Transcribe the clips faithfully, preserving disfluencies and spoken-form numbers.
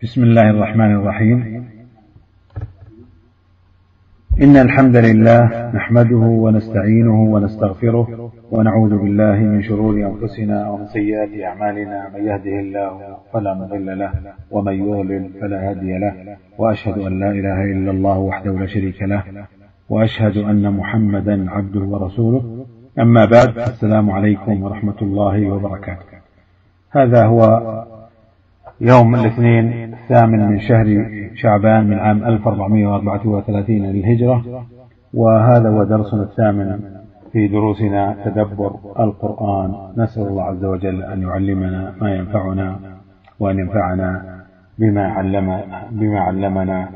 بسم الله الرحمن الرحيم. إن الحمد لله نحمده ونستعينه ونستغفره ونعوذ بالله من شرور أنفسنا ومن سيئات أعمالنا، من يهده الله فلا مضل له ومن يضلل فلا هادي له، وأشهد أن لا إله إلا الله وحده لا شريك له، وأشهد أن محمدا عبده ورسوله. أما بعد، السلام عليكم ورحمة الله وبركاته. هذا هو يوم الاثنين الثامن من شهر شعبان من عام ألف وأربعمائة وأربعة وثلاثين للهجرة، وهذا هو درسنا الثامن في دروسنا تدبر القرآن. نسأل الله عز وجل أن يعلمنا ما ينفعنا وأن ينفعنا بما علم بما علمنا.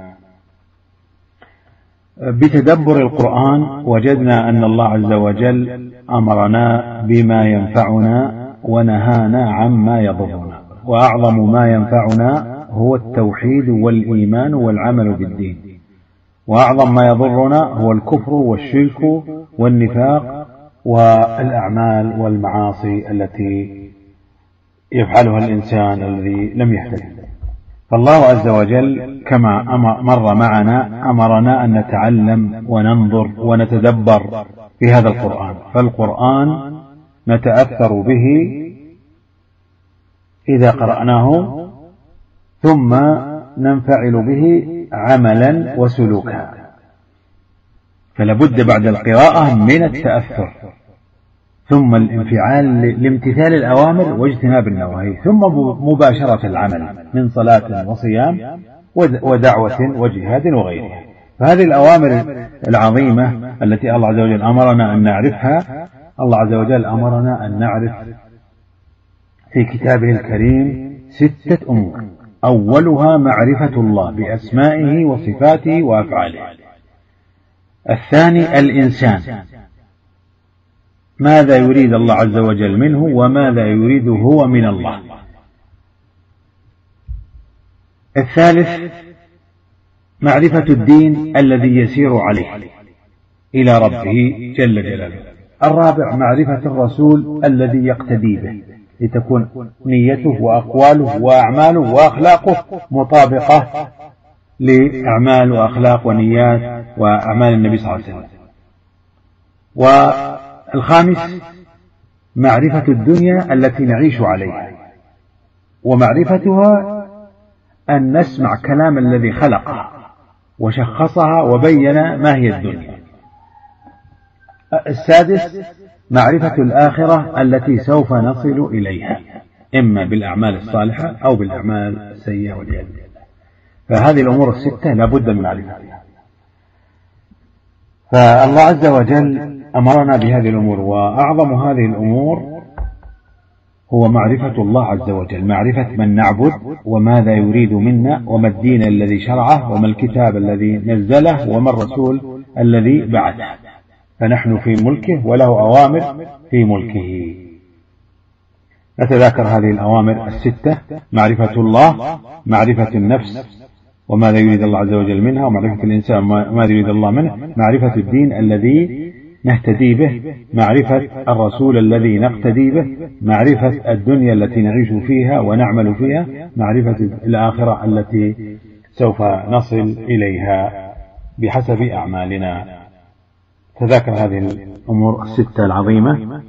بتدبر القرآن وجدنا أن الله عز وجل أمرنا بما ينفعنا ونهانا عما يضرنا، وأعظم ما ينفعنا هو التوحيد والإيمان والعمل بالدين، وأعظم ما يضرنا هو الكفر والشرك والنفاق والأعمال والمعاصي التي يفعلها الإنسان الذي لم يهتدي. فالله عز وجل كما مر معنا أمرنا أن نتعلم وننظر ونتدبر في هذا القرآن، فالقرآن نتأثر به إذا قرأناه ثم ننفعل به عملا وسلوكا، فلابد بعد القراءة من التأثر ثم الانفعال لامتثال الأوامر واجتناب النواهي، ثم مباشرة العمل من صلاة وصيام ودعوة وجهاد وغيرها. فهذه الأوامر العظيمة التي الله عز وجل أمرنا أن نعرفها، الله عز وجل أمرنا أن نعرف في كتابه الكريم ستة أمور. أولها معرفة الله بأسمائه وصفاته وأفعاله. الثاني الإنسان، ماذا يريد الله عز وجل منه وماذا يريد هو من الله. الثالث معرفة الدين الذي يسير عليه إلى ربه جل جلاله. الرابع معرفة الرسول الذي يقتدي به لتكون نيته وأقواله وأعماله وأخلاقه مطابقة لأعمال وأخلاق ونيات وأعمال النبي صلى الله عليه وسلم. والخامس معرفة الدنيا التي نعيش عليها، ومعرفتها أن نسمع كلام الذي خلقها وشخصها وبين ما هي الدنيا. السادس معرفة الآخرة التي سوف نصل إليها، إما بالأعمال الصالحة أو بالأعمال السيئة والعياذ بالله. فهذه الأمور الستة لابد من معرفتها. فالله عز وجل أمرنا بهذه الأمور، وأعظم هذه الأمور هو معرفة الله عز وجل، معرفة من نعبد وماذا يريد منا وما الدين الذي شرعه وما الكتاب الذي نزله وما الرسول الذي بعثه. فنحن في ملكه وله أوامر في ملكه. نتذاكر هذه الأوامر الستة: معرفة الله، معرفة النفس وماذا يريد الله عز وجل منها، ومعرفة الإنسان وماذا يريد الله منه، معرفة الدين الذي نهتدي به، معرفة الرسول الذي نقتدي به، معرفة الدنيا التي نعيش فيها ونعمل فيها، معرفة الآخرة التي سوف نصل إليها بحسب أعمالنا. تذاكر هذه الأمور الستة العظيمة.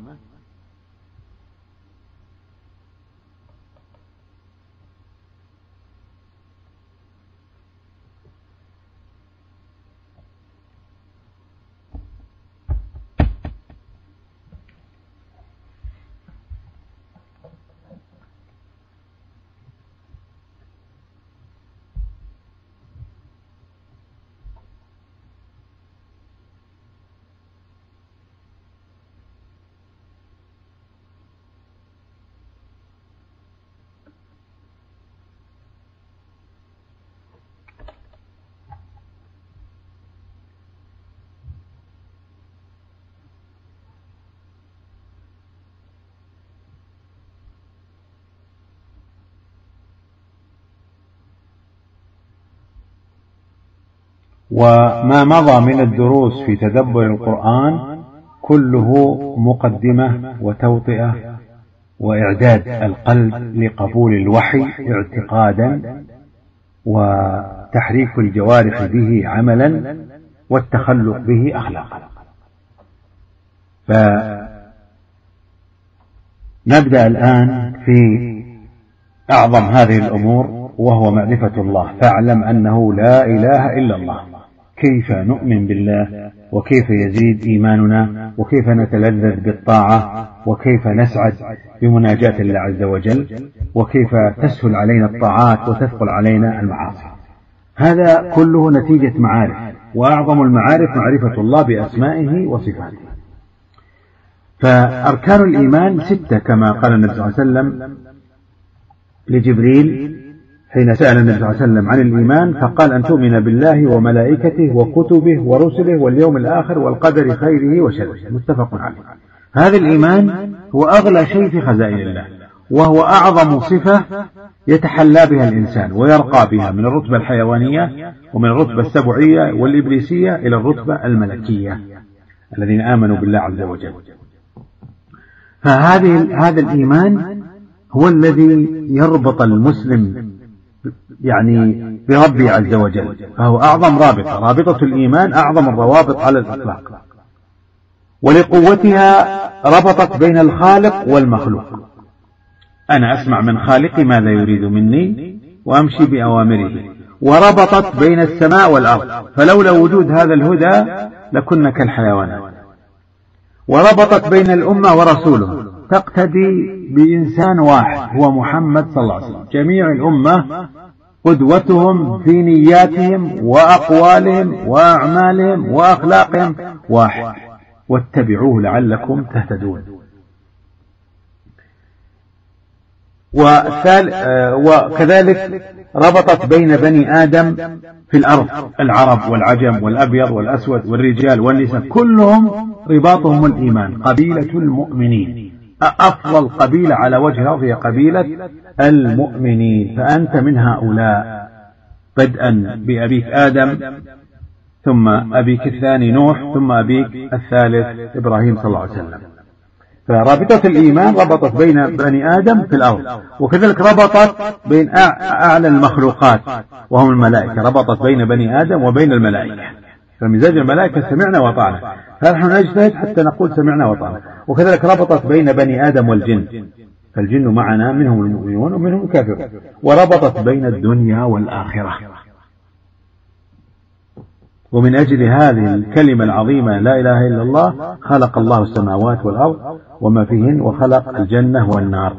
وما مضى من الدروس في تدبر القرآن كله مقدمة وتوطئة وإعداد القلب لقبول الوحي اعتقادا وتحريك الجوارح به عملا والتخلق به أخلاقا. فنبدأ الآن في أعظم هذه الأمور وهو معرفة الله. فاعلم أنه لا إله إلا الله. كيف نؤمن بالله، وكيف يزيد إيماننا، وكيف نتلذذ بالطاعة، وكيف نسعد بمناجاة الله عز وجل، وكيف تسهل علينا الطاعات وتثقل علينا المعاصي. هذا كله نتيجة معارف، وأعظم المعارف معرفة الله بأسمائه وصفاته. فأركان الإيمان ستة كما قال النبي صلى الله عليه وسلم لجبريل حين سأل النبي صلى الله عليه وسلم عن الإيمان، فقال أن تؤمن بالله وملائكته وكتبه ورسله واليوم الآخر والقدر خيره وشره. متفق عليه. هذا الإيمان هو أغلى شيء في خزائن الله، وهو أعظم صفة يتحلى بها الإنسان ويرقى بها من الرتبة الحيوانية ومن الرتبة السبعية والإبليسية إلى الرتبة الملكية الذين آمنوا بالله عز وجل. فهذه هذا الإيمان هو الذي يربط المسلم يعني بربه عز وجل، فهو أعظم رابطة. رابطة الإيمان أعظم الروابط على الإطلاق، ولقوتها ربطت بين الخالق والمخلوق. أنا أسمع من خالقي ماذا يريد مني وأمشي بأوامره. وربطت بين السماء والأرض، فلولا وجود هذا الهدى لكنا كالحيوانات. وربطت بين الأمة ورسوله، تقتدي بإنسان واحد هو محمد صلى الله عليه وسلم. جميع الأمة قدوتهم في نياتهم وأقوالهم وأعمالهم وأخلاقهم واحد، واتبعوه لعلكم تهتدون. وكذلك ربطت بين بني آدم في الأرض، العرب والعجم والأبيض والأسود والرجال والنساء، كلهم رباطهم الإيمان. قبيلة المؤمنين، أفضل قبيلة على وجه الأرض هي قبيلة المؤمنين، فأنت من هؤلاء، بدءا بأبيك آدم، ثم أبيك الثاني نوح، ثم أبيك الثالث إبراهيم صلى الله عليه وسلم. فرابطة الإيمان ربطت بين بني آدم في الأرض، وكذلك ربطت بين أعلى المخلوقات وهم الملائكة، ربطت بين بني آدم وبين الملائكة. فمزاج الملائكة سمعنا وطعنا، فنحن نجتهد حتى نقول سمعنا وطعنا. وكذلك ربطت بين بني آدم والجن، فالجن معنا منهم المؤمنون ومنهم الكافرون. وربطت بين الدنيا والآخرة. ومن أجل هذه الكلمة العظيمة لا إله إلا الله خلق الله السماوات والأرض وما فيهن، وخلق الجنة والنار.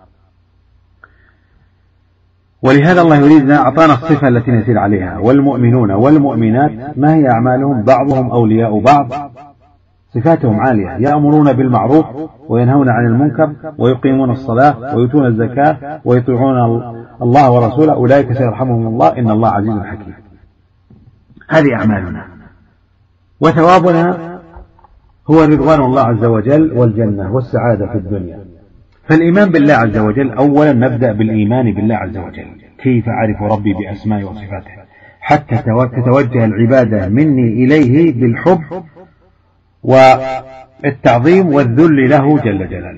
ولهذا الله يريدنا أعطانا الصفة التي نسير عليها. والمؤمنون والمؤمنات ما هي أعمالهم؟ بعضهم أولياء بعض، صفاتهم عالية، يأمرون بالمعروف وينهون عن المنكر ويقيمون الصلاة ويؤتون الزكاة ويطيعون الله ورسوله، أولئك سيرحمهم الله إن الله عزيز حكيم. هذه أعمالنا، وثوابنا هو رضوان الله عز وجل والجنة والسعادة في الدنيا. فالإيمان بالله عز وجل، أولا نبدأ بالإيمان بالله عز وجل. كيف أعرف ربي بأسمائه وصفاته حتى تتوجه العبادة مني إليه بالحب والتعظيم والذل له جل جلاله.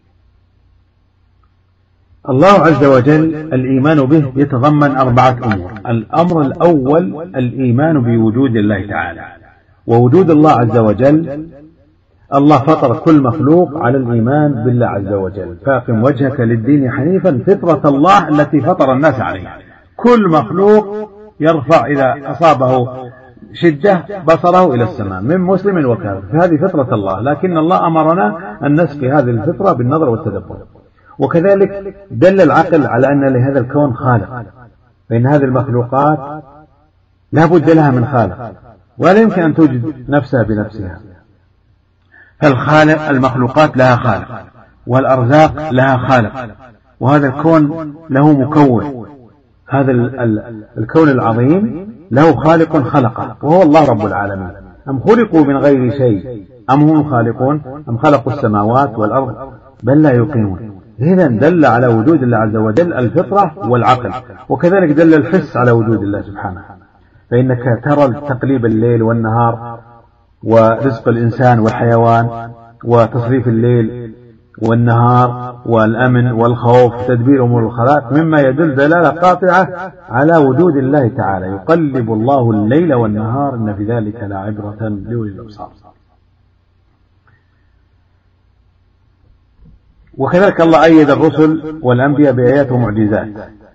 الله عز وجل الإيمان به يتضمن أربعة أمور. الأمر الأول الإيمان بوجود الله تعالى ووجود الله عز وجل. الله فطر كل مخلوق على الإيمان بالله عز وجل. فاقم وجهك للدين حنيفا فطرة الله التي فطر الناس عليها. كل مخلوق يرفع إذا أصابه شجة بصره إلى السماء من مسلم وكافر، فهذه فطرة الله. لكن الله أمرنا أن نسقي هذه الفطرة بالنظر والتدبر. وكذلك دل العقل على أن لهذا الكون خالق، فإن هذه المخلوقات لا بد لها من خالق، ولا يمكن أن توجد نفسها بنفسها. فالخالق المخلوقات لها خالق، والأرزاق لها خالق، وهذا الكون له مكون. هذا الكون العظيم له خالق خلقه وهو الله رب العالمين. أم خلقوا من غير شيء أم هم خالقون أم خلقوا السماوات والأرض بل لا يوقنون. إذن دل على وجود الله عز وجل الفطرة والعقل، وكذلك دل الحس على وجود الله سبحانه. فإنك ترى تقليب الليل والنهار ورزق الإنسان والحيوان وتصريف الليل والنهار والأمن والخوف تدبير أمور الخلائق مما يدل دلالة قاطعة على وجود الله تعالى. يقلب الله الليل والنهار إن في ذلك لعبرة لأولي الأبصار. وكذلك الله أيد الرسل والأنبياء بآيات ومعجزات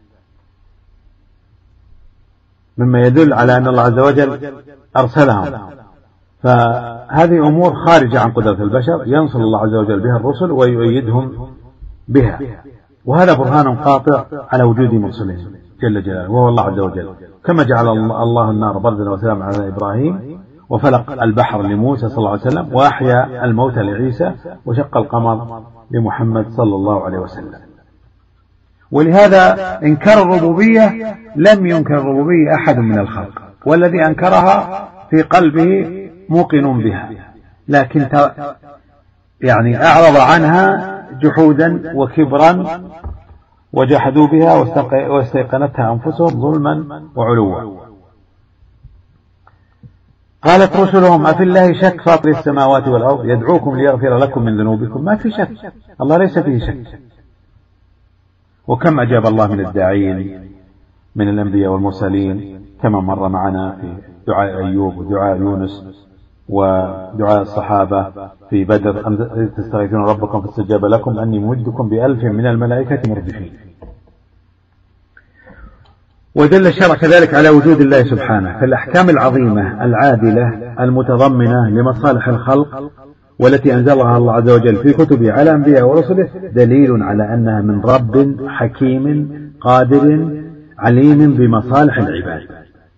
مما يدل على أن الله عز وجل أرسلهم. فهذه أمور خارجة عن قدرة البشر ينصر الله عز وجل بها الرسل ويؤيدهم بها، وهذا برهان قاطع على وجود مرسلين جل جلاله وهو الله عز وجل. كما جعل الله النار بردا وسلاما على إبراهيم، وفلق البحر لموسى صلى الله عليه وسلم، وأحيا الموتى لعيسى، وشق القمر لمحمد صلى الله عليه وسلم. ولهذا إنكار الربوبية لم ينكر الربوبية أحد من الخلق، والذي أنكرها في قلبه موقن بها، لكن يعني أعرض عنها جحودا وكبرا وجحدوا بها واستيقنتها أنفسهم ظلما وعلوا. قالت رسلهم أفي الله شك فاطر السماوات والأرض يدعوكم ليغفر لكم من ذنوبكم. ما في شك، الله ليس فيه شك. وكم أجاب الله من الداعين من الأنبياء والمرسلين كما مر معنا في دعاء أيوب ودعاء يونس ودعاء الصحابة في بدر أن تستغيثون ربكم فاستجاب لكم أني ممدكم بألف من الملائكة مردفين. ودل الشرع كذلك على وجود الله سبحانه. فالأحكام العظيمة العادلة المتضمنة لمصالح الخلق والتي أنزلها الله عز وجل في كتبه على أنبياء ورسله دليل على أنها من رب حكيم قادر عليم بمصالح العباد.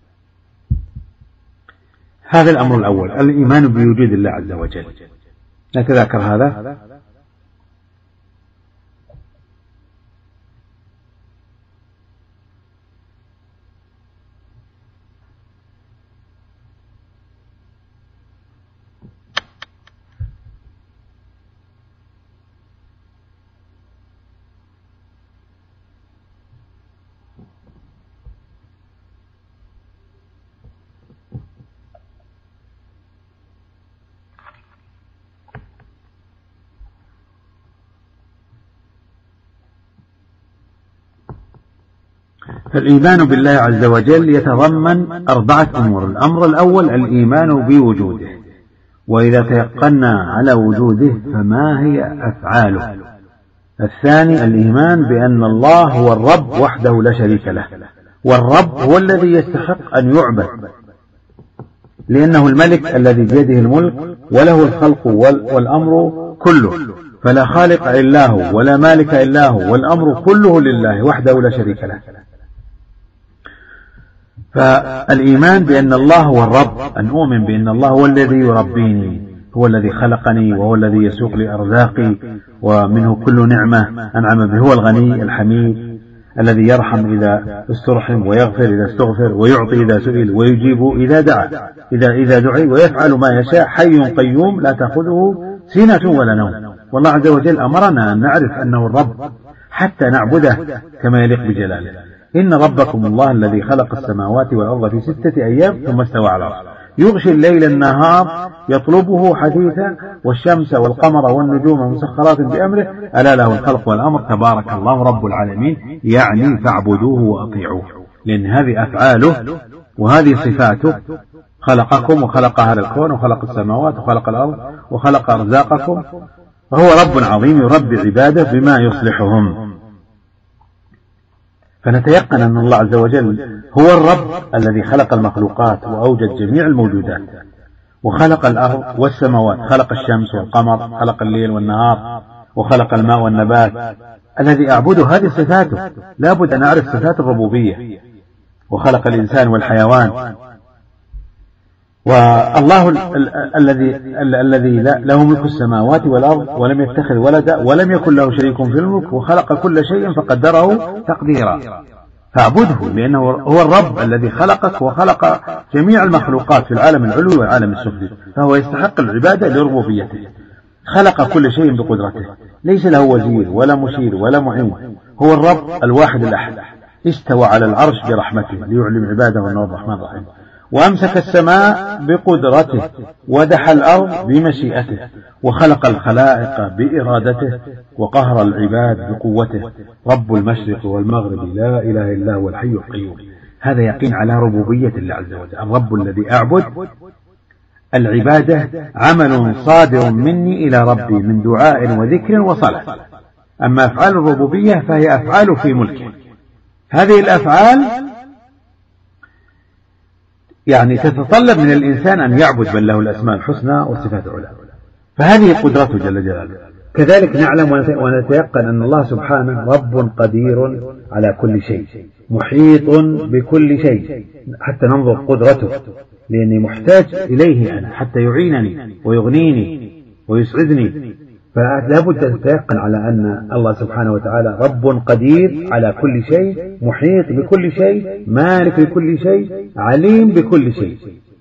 هذا الأمر الأول، الإيمان بوجود الله عز وجل. نتذكر هذا. فالإيمان بالله عز وجل يتضمن أربعة أمور. الأمر الأول الإيمان بوجوده، وإذا تيقنا على وجوده فما هي أفعاله. الثاني الإيمان بأن الله هو الرب وحده لا شريك له، والرب هو الذي يستحق أن يعبد لأنه الملك الذي بيده الملك وله الخلق والأمر كله، فلا خالق إلا هو ولا مالك إلا هو، والأمر كله لله وحده لا شريك له. فالإيمان بأن الله هو الرب، أن أؤمن بأن الله هو الذي يربيني، هو الذي خلقني، وهو الذي يسوق لي أرزاقي ومنه كل نعمة أنعم به، هو الغني الحميد الذي يرحم إذا استرحم ويغفر إذا استغفر ويعطي إذا سئل ويجيب إذا دعا إذا إذا دعي ويفعل ما يشاء، حي قيوم لا تأخذه سنة ولا نوم. والله عز وجل أمرنا أن نعرف أنه الرب حتى نعبده كما يليق بجلاله. إن ربكم الله الذي خلق السماوات والأرض في ستة أيام ثم استوى على العرش يغشي الليل النهار يطلبه حثيثا والشمس والقمر والنجوم مسخرات بأمره ألا له الخلق والأمر تبارك الله رب العالمين، يعني فاعبدوه وأطيعوه، لأن هذه أفعاله وهذه صفاته. خلقكم وخلق هذا الكون وخلق السماوات وخلق الأرض وخلق أرزاقكم، وهو رب عظيم يربي عباده بما يصلحهم. فنتيقن أن الله عز وجل هو الرب الذي خلق المخلوقات وأوجد جميع الموجودات، وخلق الأرض والسماوات، خلق الشمس والقمر، خلق الليل والنهار، وخلق الماء والنبات. الذي أعبده هذه صفاته، لا بد أن أعرف صفات الربوبية. وخلق الإنسان والحيوان. والله الذي الذي له ملك السماوات والأرض ولم يتخذ ولدا ولم يكن له شريك في الملك وخلق كل شيء فقدره تقديرا، فاعبده لأنه هو الرب الذي خلقك وخلق جميع المخلوقات في العالم العلوي والعالم السفلي، فهو يستحق العبادة لربوبيته. خلق كل شيء بقدرته، ليس له وزير ولا مشير ولا معين، هو الرب الواحد الأحد، استوى على العرش برحمته ليعلم عباده أنه الرحمن الرحيم. وأمسك السماء بقدرته، ودحى الأرض بمشيئته، وخلق الخلائق بإرادته، وقهر العباد بقوته. رب المشرق والمغرب لا إله إلا هو الحي القيوم. هذا يقين على ربوبية الله عز وجل. الرب الذي أعبد، العبادة عمل صادر مني إلى ربي من دعاء وذكر وصلاة. أما أفعال الربوبية فهي أفعال في ملكه. هذه الأفعال يعني تتطلب من الإنسان أن يعبد من له الأسماء الحسنى والصفات العلى، فهذه قدرته جل جلاله. كذلك نعلم ونتيقن أن الله سبحانه رب قدير على كل شيء، محيط بكل شيء، حتى ننظر قدرته، لأني محتاج إليه أنا حتى يعينني ويغنيني ويسعدني. فلا بد أن تتيقن على أن الله سبحانه وتعالى رب قدير على كل شيء، محيط بكل شيء، مالك لكل شيء، عليم بكل شيء،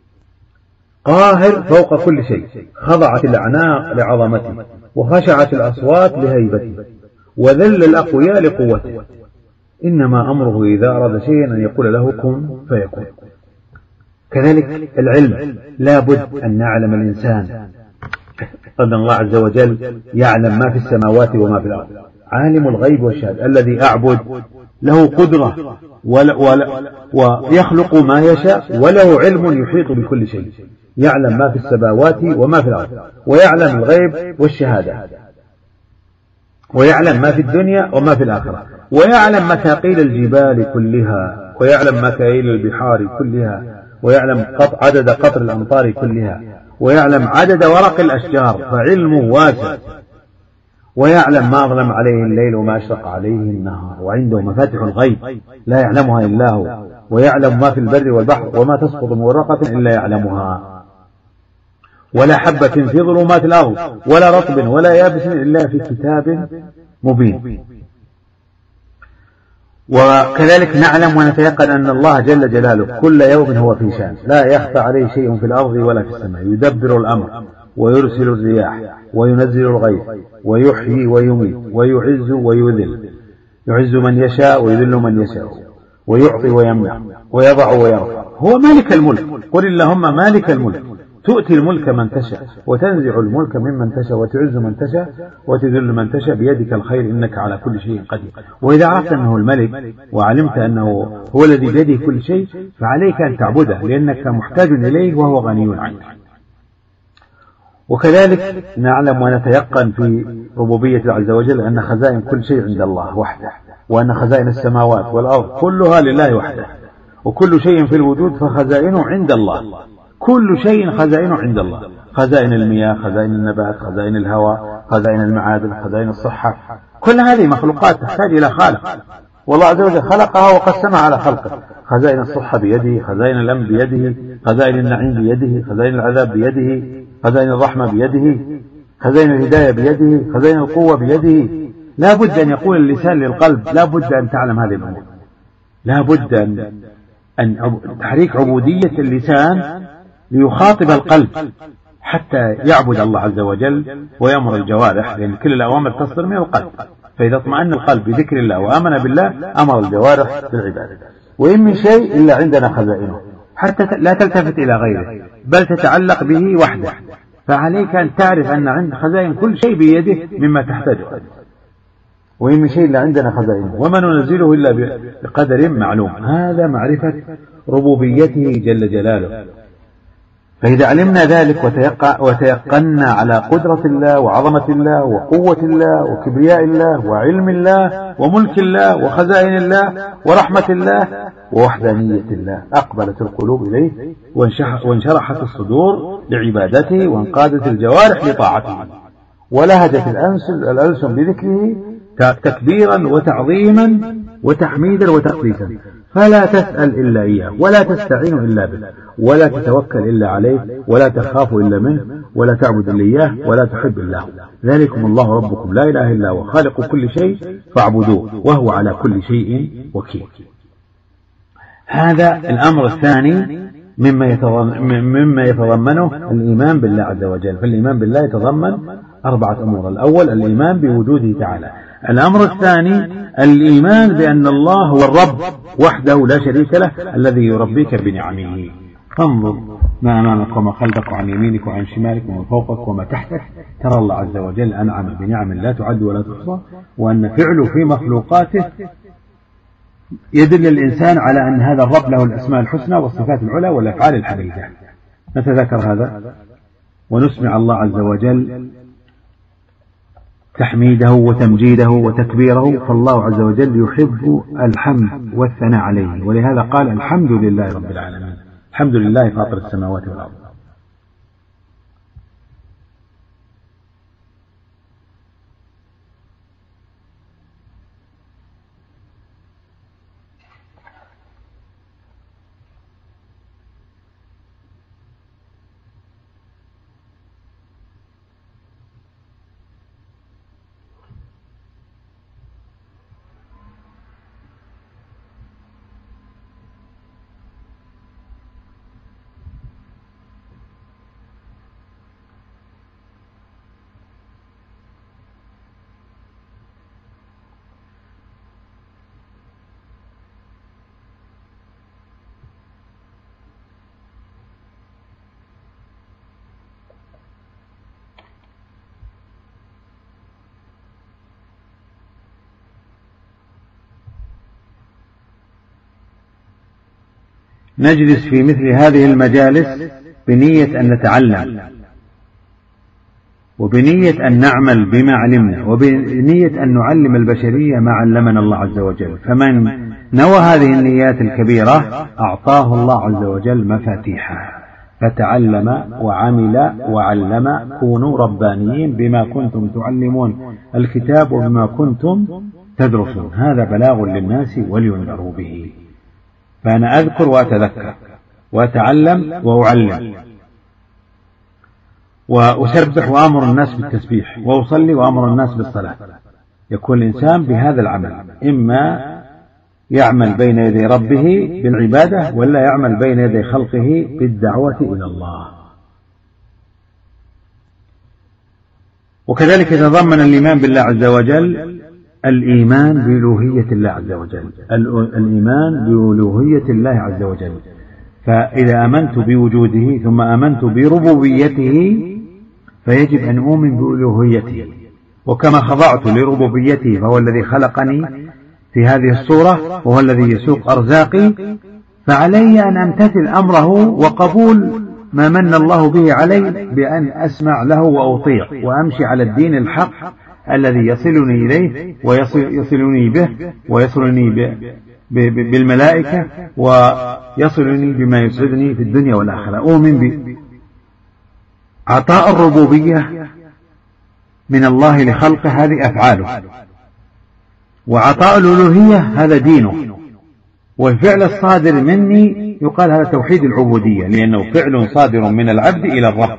قاهر فوق كل شيء. خضعت الأعناق لعظمته، وخشعت الأصوات لهيبته، وذل الأقوياء لقوته. إنما أمره إذا أراد شيئا أن يقول له كن فيكون. كذلك العلم، لا بد أن نعلم الإنسان أن الله عز وجل يعلم ما في السماوات وما في الأرض، عالم الغيب والشهادة. الذي أعبد له قدرة ولا ولا ويخلق ما يشاء، وله علم يحيط بكل شيء، يعلم ما في السماوات وما في الأرض، ويعلم الغيب والشهادة، ويعلم ما في الدنيا وما في الآخرة، ويعلم مثاقيل الجبال كلها، ويعلم مكاييل البحار كلها، ويعلم عدد قطر الأمطار كلها، ويعلم عدد ورق الأشجار، فعلمه واسع. ويعلم ما أظلم عليه الليل وما أشرق عليه النهار، وعنده مفاتح الغيب لا يعلمها إلا هو، ويعلم ما في البر والبحر، وما تسقط من ورقة إلا يعلمها، ولا حبة في ظلمات الأرض ولا رطب ولا يابس إلا في كتاب مبين. وكذلك نعلم ونتيقن أن الله جل جلاله كل يوم هو في شأن، لا يخفى عليه شيء في الأرض ولا في السماء، يدبر الأمر ويرسل الرياح وينزل الغيث ويحيي ويميت ويعز ويذل، يعز من يشاء ويذل من يشاء، ويعطي ويمنع ويضع ويرفع. هو مالك الملك. قل اللهم مالك الملك تؤتي الملك من تشاء وتنزع الملك ممن تشاء وتعز من تشاء وتذل من تشاء، بيدك الخير إنك على كل شيء قدير. وإذا عرفت أنه الملك وعلمت أنه هو الذي بيده كل شيء، فعليك أن تعبده لأنك محتاج إليه وهو غني عنك. وكذلك نعلم ونتيقن في ربوبية عز وجل أن خزائن كل شيء عند الله وحده، وأن خزائن السماوات والأرض كلها لله وحده، وكل شيء في الوجود فخزائنه عند الله، كل شيء خزائنه عند الله، خزائن المياه، خزائن النبات، خزائن الهواء، خزائن المعادن، خزائن الصحة، كل هذه مخلوقات تحتاج إلى خالق، والله عز وجل خلقها وقسمها على خلقه. خزائن الصحة بيده، خزائن الأمن بيده، خزائن النعيم بيده، خزائن العذاب بيده، خزائن الرحمة بيده، خزائن الهداية بيده، خزائن القوة بيده. لا بد أن يقول اللسان للقلب لا بد أن تعلم هذه الأمور، لا بد أن, أن تحريك عبودية اللسان ليخاطب القلب حتى يعبد الله عز وجل ويأمر الجوارح، لأن كل الأوامر تصدر من القلب، فإذا اطمأن القلب بذكر الله وآمن بالله أمر الجوارح بالعبادة. وإن من شيء إلا عندنا خزائنه، حتى لا تلتفت إلى غيره بل تتعلق به وحده. فعليك أن تعرف أن عند خزائن كل شيء بيده مما تحتاجه. وإن من شيء إلا عندنا خزائنه وما ننزله إلا بقدر معلوم. هذا معرفة ربوبيته جل جلاله. فإذا علمنا ذلك وتيقنا على قدرة الله وعظمة الله وقوة الله وكبرياء الله وعلم الله وملك الله وخزائن الله ورحمة الله ووحدانية الله، أقبلت القلوب إليه وانشرحت الصدور لعبادته، وانقادت الجوارح لطاعته، ولهجت الألسن بذكره تكبيرا وتعظيما وتحميدا وتقديسا. فلا تسأل إلا إياه، ولا تستعين إلا به، ولا تتوكل إلا عليه، ولا تخاف إلا منه، ولا تعبد إلا إياه، ولا تحب إلا هو. ذلكم الله ربكم لا إله إلا هو خالق كل شيء فاعبدوه وهو على كل شيء وكيل. هذا الأمر الثاني مما يتضمنه الإيمان بالله عز وجل. فالإيمان بالله يتضمن أربعة أمور. الأول الإيمان بوجوده تعالى. الأمر الثاني الإيمان بأن الله هو الرب وحده لا شريك له الذي يربيك بنعمه. فانظر ما أمامك وما خلفك وعن يمينك وعن شمالك ومن فوقك وما تحتك، ترى الله عز وجل أنعم بنعم لا تعد ولا تحصى، وأن فعله في مخلوقاته يدل الإنسان على أن هذا الرب له الأسماء الحسنى والصفات العلى والأفعال الحميدة. نتذكر هذا ونسمع الله عز وجل تحميده وتمجيده وتكبيره، فالله عز وجل يحب الحمد والثناء عليه، ولهذا قال الحمد لله رب العالمين، الحمد لله فاطر السماوات والأرض. نجلس في مثل هذه المجالس بنية أن نتعلم، وبنية أن نعمل بما علمنا، وبنية أن نعلم البشرية ما علمنا الله عز وجل. فمن نوى هذه النيات الكبيرة أعطاه الله عز وجل مفاتيحها، فتعلم وعمل وعلم. كونوا ربانيين بما كنتم تعلمون الكتاب وبما كنتم تدرسون. هذا بلاغ للناس ولينذروا به. فأنا أذكر وأتذكر وأتعلم وأعلم، وأسبح وأمر الناس بالتسبيح، وأصلي وأمر الناس بالصلاة. يكون الإنسان بهذا العمل، إما يعمل بين يدي ربه بالعبادة، ولا يعمل بين يدي خلقه بالدعوة إلى الله. وكذلك يتضمن الإيمان بالله عز وجل الإيمان بألوهية الله عز وجل، الإيمان بألوهية الله عز وجل. فإذا آمنت بوجوده ثم آمنت بربوبيته فيجب أن أؤمن بألوهيته، وكما خضعت لربوبيته فهو الذي خلقني في هذه الصورة وهو الذي يسوق أرزاقي، فعلي أن أمتثل أمره وقبول ما من الله به علي بأن أسمع له وأطيع وأمشي على الدين الحق الذي يصلني إليه ويصلني به ويصلني بالملائكة ويصلني بما يسعدني في الدنيا والآخرة. أؤمن بعطاء الربوبية من الله لخلقه، هذه أفعاله، وعطاء الألوهية هذا دينه. والفعل الصادر مني يقال هذا توحيد العبودية، لأنه فعل صادر من العبد إلى الرب.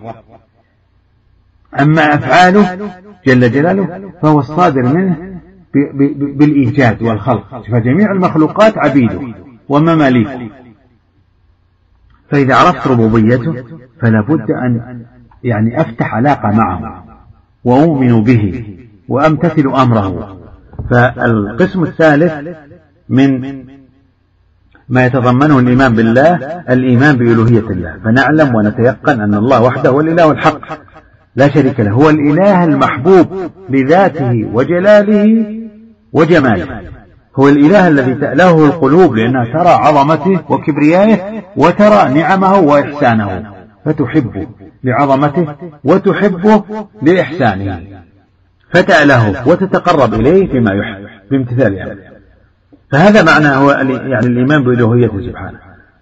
أما أفعاله جل جلاله فهو الصادر منه بالإيجاد والخلق، فجميع المخلوقات عبيده ومماليكه. فإذا عرفت ربوبيته فلا بد أن يعني أفتح علاقة معه وأؤمن به وأمتثل أمره. فالقسم الثالث من ما يتضمنه الإيمان بالله الإيمان بألوهية الله، فنعلم ونتيقن أن الله وحده هو الإله الحق لا شريك له، هو الإله المحبوب لذاته وجلاله وجماله، هو الإله الذي تألهه القلوب لأنها ترى عظمته وكبريائه وترى نعمه وإحسانه، فتحبه لعظمته وتحبه لإحسانه، فتألهه وتتقرب إليه فيما يحب بامتثال أمره. فهذا معنى هو يعني الإيمان بألوهيته سبحانه.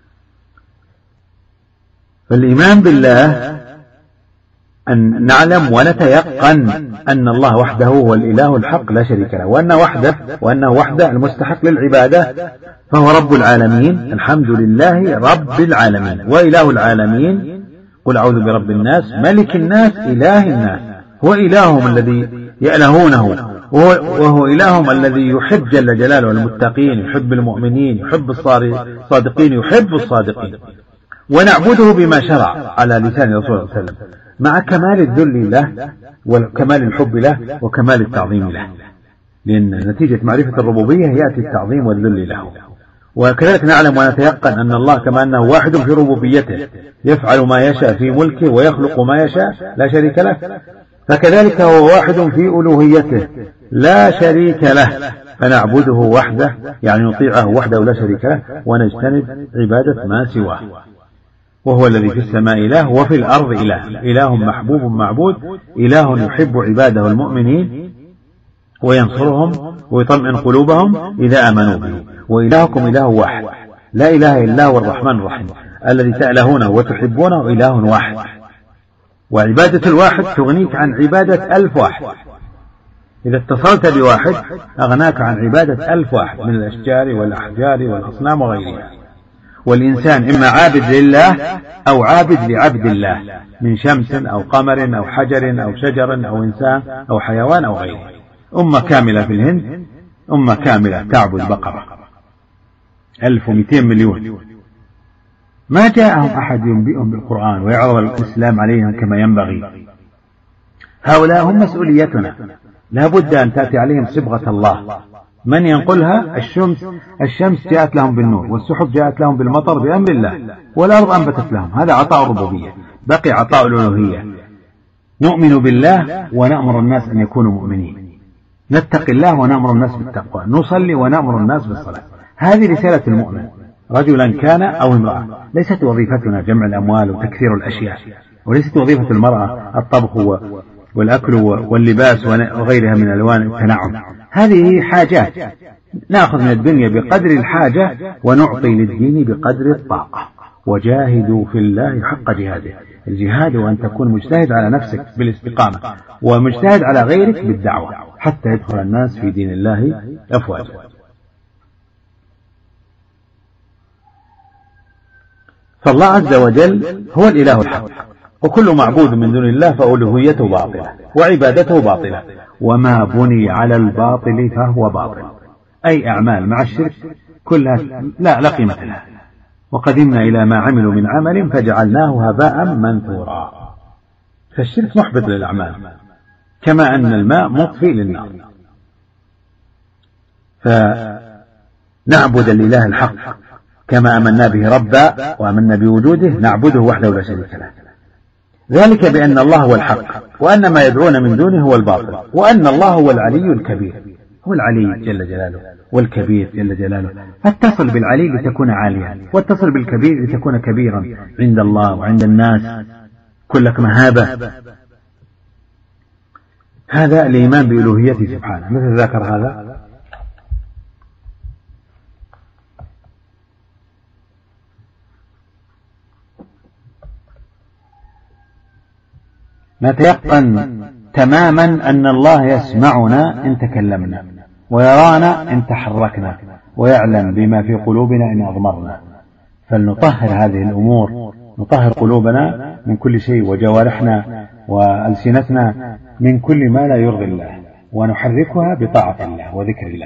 فالإيمان بالله أن نعلم ونتيقن أن الله وحده هو الإله الحق لا شريك له، وأنه وحده وأنه وحده المستحق للعبادة، فهو رب العالمين. الحمد لله رب العالمين وإله العالمين. قل أعوذ برب الناس ملك الناس إله الناس. هو إلههم الذي يألهونه، وهو إلههم الذي يحب جل جلاله المتقين، يحب المؤمنين، يحب الصادقين، يحب الصادقين. ونعبده بما شرع على لسان رسول الله صلى الله عليه وسلم، مع كمال الذل له وكمال الحب له وكمال التعظيم له، لأن نتيجة معرفة الربوبية يأتي التعظيم والذل له. وكذلك نعلم ونتيقن أن الله كما أنه واحد في ربوبيته يفعل ما يشاء في ملكه ويخلق ما يشاء لا شريك له، فكذلك هو واحد في ألوهيته لا شريك له، فنعبده وحده يعني نطيعه وحده لا شريك له، ونجتنب عبادة ما سواه. وهو الذي في السماء إله وفي الأرض إله، إله محبوب معبود، إله يحب عباده المؤمنين وينصرهم ويطمئن قلوبهم إذا آمنوا به. وإلهكم إله واحد لا إله إلا هو الرحمن الرحيم الذي تألهونه وتحبونه إله واحد. وعبادة الواحد تغنيك عن عبادة ألف واحد، إذا اتصلت بواحد أغناك عن عبادة ألف واحد من الأشجار والأحجار والأصنام وغيرها. والإنسان إما عابد لله أو عابد لعبد الله من شمس أو قمر أو حجر أو شجر أو إنسان أو حيوان أو غيره. أمة كاملة في الهند، أمة كاملة تعبد بقرة ألف ومئتين مليون، ما جاءهم أحد ينبئهم بالقرآن ويعرض الإسلام عليهم كما ينبغي. هؤلاء هم مسؤوليتنا، لا بد أن تأتي عليهم صبغة الله. من ينقلها؟ الشمس الشمس جاءت لهم بالنور، والسحب جاءت لهم بالمطر بأمر الله، والأرض أنبتت لهم. هذا عطاء الربوبية. بقي عطاء الألوهية، نؤمن بالله ونأمر الناس أن يكونوا مؤمنين، نتقي الله ونأمر الناس بالتقوى، نصلي ونأمر الناس بالصلاة. هذه رسالة المؤمن رجلا كان أو امرأة. ليست وظيفتنا جمع الأموال وتكثير الأشياء، وليست وظيفة المرأة الطبخ والأكل واللباس وغيرها من ألوان التنعم. هذه حاجات نأخذ من الدنيا بقدر الحاجة ونعطي للدين بقدر الطاقة. وجاهدوا في الله حق جهاده. الجهاد وأن تكون مجتهد على نفسك بالاستقامة ومجتهد على غيرك بالدعوة حتى يدخل الناس في دين الله أفواجا. فالله عز وجل هو الإله الحق، وكل معبود من دون الله فألوهيته باطلة وعبادته باطلة، وما بني على الباطل فهو باطل. أي أعمال مع الشرك كلها لا لا قيمة لها. وقدمنا إلى ما عملوا من عمل فجعلناه هباء منثورا. فالشرك محبط للأعمال كما أن الماء مطفئ للنار. فنعبد الإله الحق كما أمنا به ربا وأمنا بوجوده، نعبده وحده لا شريك له. ذلك بأن الله هو الحق، وأن ما يدعون من دونه هو الباطل، وأن الله هو العلي الكبير. هو العلي جل جلاله والكبير جل جلاله. فاتصل بالعلي لتكون عاليا، واتصل بالكبير لتكون كبيرا عند الله وعند الناس كلك مهابة. هذا الإيمان بألوهيته سبحانه. مثل ذكر هذا نتيقن تماما أن الله يسمعنا إن تكلمنا، ويرانا إن تحركنا، ويعلم بما في قلوبنا إن أضمرنا. فلنطهر هذه الأمور، نطهر قلوبنا من كل شيء، وجوارحنا وألسنتنا من كل ما لا يرضي الله، ونحركها بطاعة الله وذكر الله.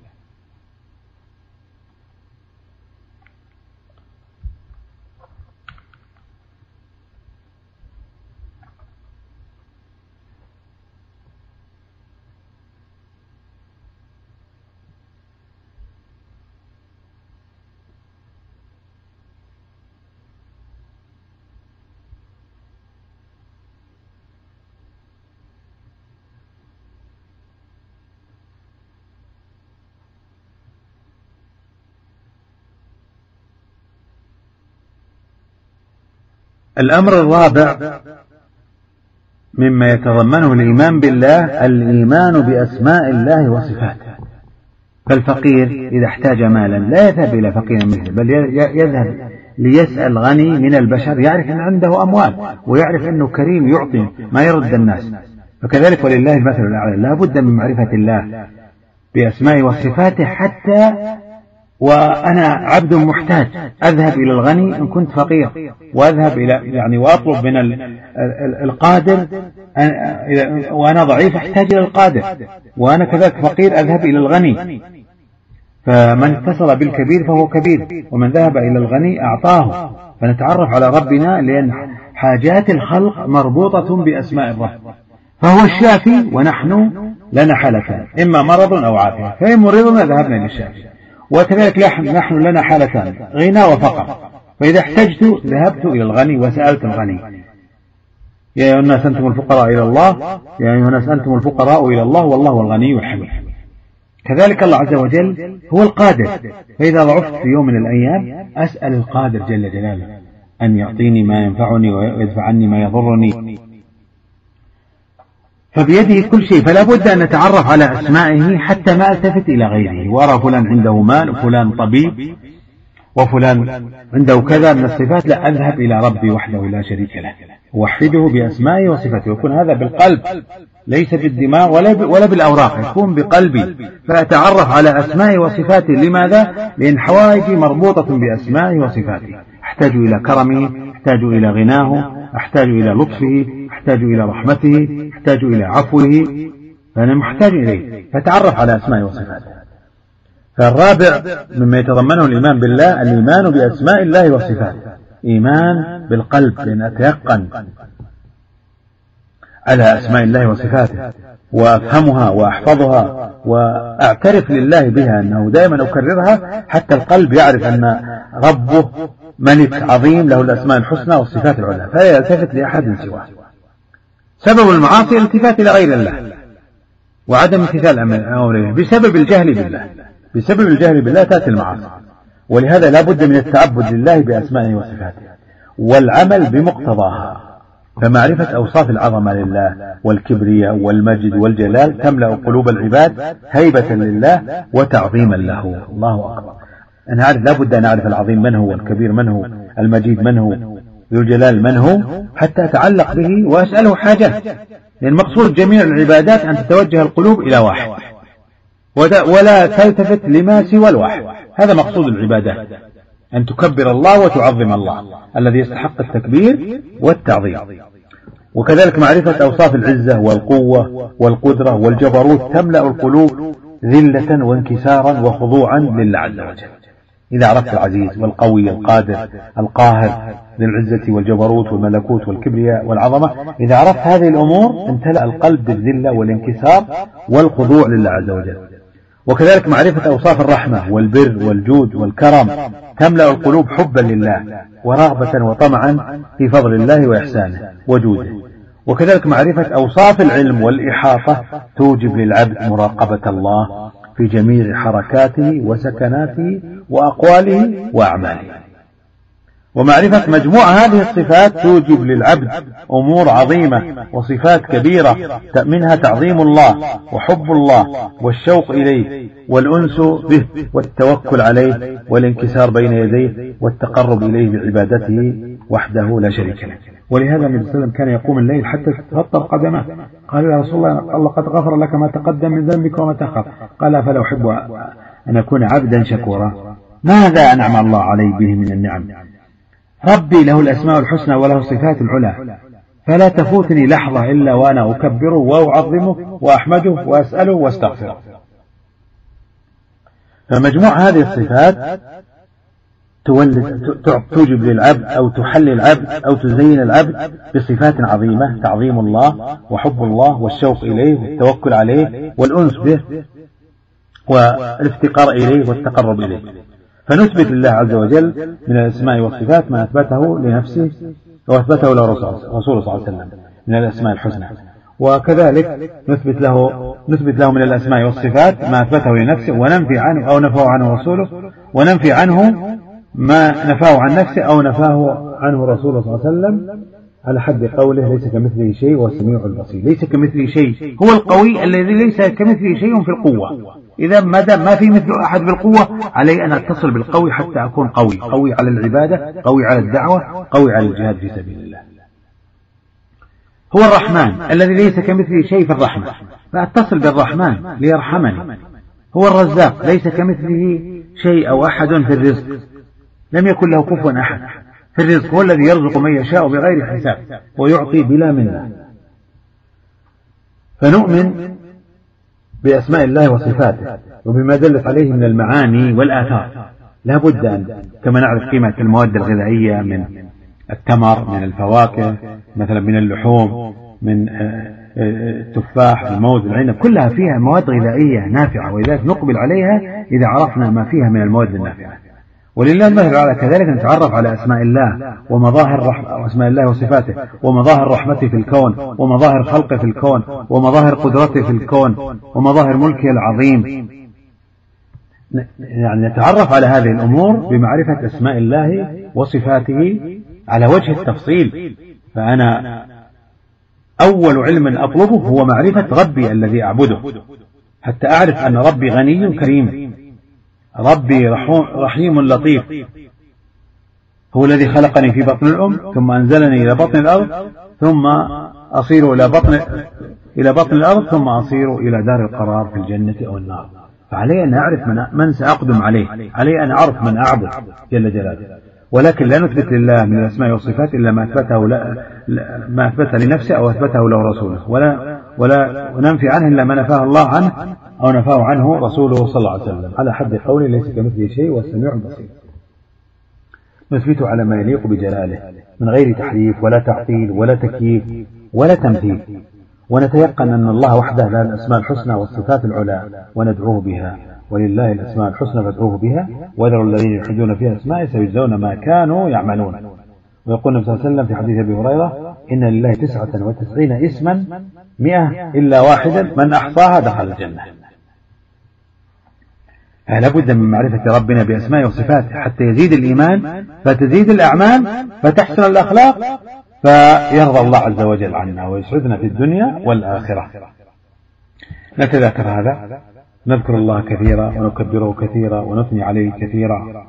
الأمر الرابع مما يتضمنه الإيمان بالله الإيمان بأسماء الله وصفاته. فالفقير إذا احتاج مالا لا يذهب إلى فقير مثله، بل يذهب ليسأل غني من البشر يعرف أن عنده أموال، ويعرف أنه كريم يعطي ما يرد الناس. فكذلك ولله المثل الأعلى. لا بد من معرفة الله بأسماء وصفاته، حتى وأنا عبد محتاج أذهب إلى الغني إن كنت فقير، وأذهب إلى يعني وأطلب من القادر، وأنا ضعيف أحتاج إلى القادر، وأنا كذلك فقير أذهب إلى الغني. فمن اتصل بالكبير فهو كبير، ومن ذهب إلى الغني أعطاه. فنتعرف على ربنا، لأن حاجات الخلق مربوطة بأسماء الرب. فهو الشافي ونحن لنا حالتان، إما مرض أو عافية، فإن مرضنا ذهبنا للشافي، وكذلك نحن لنا حالتان، غنى وفقر. فإذا احتجت ذهبت إلى الغني وسألت الغني: يا أيها الناس أنتم الفقراء إلى الله، يا أيها الناس أنتم الفقراء إلى الله والله هو الغني الحميد. كذلك الله عز وجل هو القادر، فإذا ضعفت في يوم من الأيام أسأل القادر جل جلاله أن يعطيني ما ينفعني ويدفع عني ما يضرني، فبيده كل شيء. فلا بد أن نتعرف على أسمائه حتى ما ألتفت إلى غيره وأرى فلان عنده مال وفلان طبيب وفلان عنده كذا من الصفات، لا، أذهب إلى ربي وحده لا شريك له، وحده بأسمائه وصفاته، ويكون هذا بالقلب ليس بالدماغ ولا ولا بالأوراق، يكون بقلبي، فأتعرف على أسمائه وصفاته. لماذا؟ لأن حوائجي مربوطة بأسمائه وصفاته. أحتاج إلى كرمه، أحتاج إلى غناه، أحتاج إلى لطفه، أحتاج إلى رحمته، أحتاج إلى عفوه، فأنا محتاج إليه، فتعرف على أسمائه وصفاته. فالرابع مما يتضمنه الإيمان بالله الإيمان بأسماء الله وصفاته، إيمان بالقلب، لأن أتيقن على أسماء الله وصفاته وأفهمها وأحفظها وأعترف لله بها، أنه دائما أكررها حتى القلب يعرف أن ربه ملك عظيم له الأسماء الحسنى والصفات العلى، فلا يلتفت لأحد سواه. سبب المعاصي الالتفات إلى غير الله وعدم امتثال أمره بسبب الجهل بالله. بسبب الجهل بالله تأتي المعاصي، ولهذا لا بد من التعبد لله بأسمائه وصفاته والعمل بمقتضاها. فمعرفة أوصاف العظمة لله والكبرياء والمجد والجلال تملأ قلوب العباد هيبة لله وتعظيما له. الله أكبر. أنا أعرف، لا بد أن أعرف العظيم من هو، الكبير من هو، المجيد من هو، ذو الجلال من هو، حتى أتعلق به وأسأله حاجات. لأن مقصود جميع العبادات أن تتوجه القلوب إلى واحد ولا تلتفت لما سوى الواحد. هذا مقصود العبادات، أن تكبر الله وتعظم الله الذي يستحق التكبير والتعظيم. وكذلك معرفة أوصاف العزة والقوة والقدرة والجبروت تملأ القلوب ذلة وانكسارا وخضوعا لله عز وجل. إذا عرفت العزيز والقوي القادر القاهر ذي العزة والجبروت والملكوت والكبرياء والعظمة، إذا عرفت هذه الأمور امتلأ القلب بالذلة والانكسار والخضوع لله عز وجل. وكذلك معرفة أوصاف الرحمة والبر والجود والكرم تملأ القلوب حبا لله ورغبة وطمعا في فضل الله وإحسانه وجوده. وكذلك معرفة أوصاف العلم والإحاطة توجب للعبد مراقبة الله في جميع حركاته وسكناته وأقواله وأعماله. ومعرفة مجموع هذه الصفات توجب للعبد أمور عظيمة وصفات كبيرة، منها تعظيم الله وحب الله والشوق إليه والأنس به والتوكل عليه والانكسار بين يديه والتقرب إليه بعبادته وحده لا شريك له. ولهذا النبي صلى الله عليه وسلم كان يقوم الليل حتى تتفطر قدماه. قال يا رسول الله، الله قد غفر لك ما تقدم من ذنبك وما تأخر. قال فلو أحب أن أكون عبدا شكورا. ماذا أنعم الله علي به من النعم؟ ربي له الأسماء الحسنى وله الصفات العلى، فلا تفوتني لحظة إلا وأنا أكبره وأعظمه وأحمده وأسأله واستغفره. فمجموع هذه الصفات تولد توجب للعبد أو تحلي العبد أو تزين العبد بصفات عظيمة: تعظيم الله وحب الله والشوق إليه والتوكل عليه والأنس به والافتقار إليه والتقرب إليه. فنثبت لله عز وجل من الأسماء والصفات ما أثبته لنفسه وأثبته له رسوله صلى الله عليه وسلم من الأسماء الحسنى، وكذلك نثبت له نثبت له من الأسماء والصفات ما أثبته لنفسه وننفي عنه أو نفاه عنه رسوله، وننفي عنه ما نفاه عن نفسه أو نفاه عنه رسوله صلى الله عليه وسلم، على حد قوله: ليس كمثله شيء والسميع البصير. ليس كمثله شيء هو القوي الذي ليس كمثله شيء في القوة. إذا ما دام ما في مثل أحد بالقوة، علي أن أتصل بالقوي حتى أكون قوي، قوي على العبادة، قوي على الدعوة، قوي على الجهاد في سبيل الله. هو الرحمن الذي ليس كمثله شيء في الرحمة، فأتصل بالرحمن ليرحمني. هو الرزاق ليس كمثله شيء أو أحد في الرزق، لم يكن له كفوا أحد في الرزق. هو الذي يرزق من يشاء بغير حساب ويعطي بلا منه. فنؤمن بأسماء الله وصفاته وبما دلت عليه من المعاني والآثار. لا بد أن كما نعرف قيمة المواد الغذائية من التمر، من الفواكه، مثلا من اللحوم، من التفاح، الموز، العنب، كلها فيها مواد غذائية نافعة، ولذلك نقبل عليها إذا عرفنا ما فيها من المواد النافعة. ولله المثل على كذلك نتعرف على أسماء الله ومظاهر رحمة، أسماء الله وصفاته، ومظاهر رحمته في الكون، ومظاهر خلقه في الكون، ومظاهر قدرته في الكون، ومظاهر ملكه العظيم. يعني نتعرف على هذه الأمور بمعرفة أسماء الله وصفاته على وجه التفصيل. فأنا أول علم أطلبه هو معرفة ربي الذي أعبده، حتى أعرف أن ربي غني كريم، ربي رحيم لطيف، هو الذي خلقني في بطن الأم ثم أنزلني إلى بطن الأرض ثم أصير إلى بطن إلى بطن الأرض ثم أصير إلى دار القرار في الجنة أو النار. فعلي أن أعرف من, من سأقدم عليه، علي أن أعرف من أعبد جل جلاله. ولكن لا نثبت لله من الأسماء والصفات إلا ما أثبته لا ما أثبت لنفسه أو أثبته له رسوله، ولا ولا ننفي عنه إلا ما نفاه الله عنه أو نفاه عنه رسوله صلى الله عليه وسلم، على حد قوله ليس كمثله شيء والسميع البصير. نثبته على ما يليق بجلاله من غير تحريف ولا تعطيل ولا تكييف ولا تمثيل، ونتيقن أن الله وحده له الأسماء الحسنى والصفات العلى وندعوه بها، ولله الأسماء الحسنى فادعوه بها وذروا الذين يلحدون في أسمائه سيجزون ما كانوا يعملون. ويقول النبي صلى الله عليه وسلم في حديث أبي هريرة إن لله تسعة وتسعين اسما مئة إلا واحدا من أحصاها دخل الجنة. فلا بد من معرفة ربنا بأسمائه وصفاته حتى يزيد الإيمان فتزيد الأعمال فتحسن الأخلاق فيرضى الله عز وجل عنا ويسعدنا في الدنيا والآخرة. نتذكر هذا، نذكر الله كثيرا ونكبره كثيرا ونثني عليه كثيرا.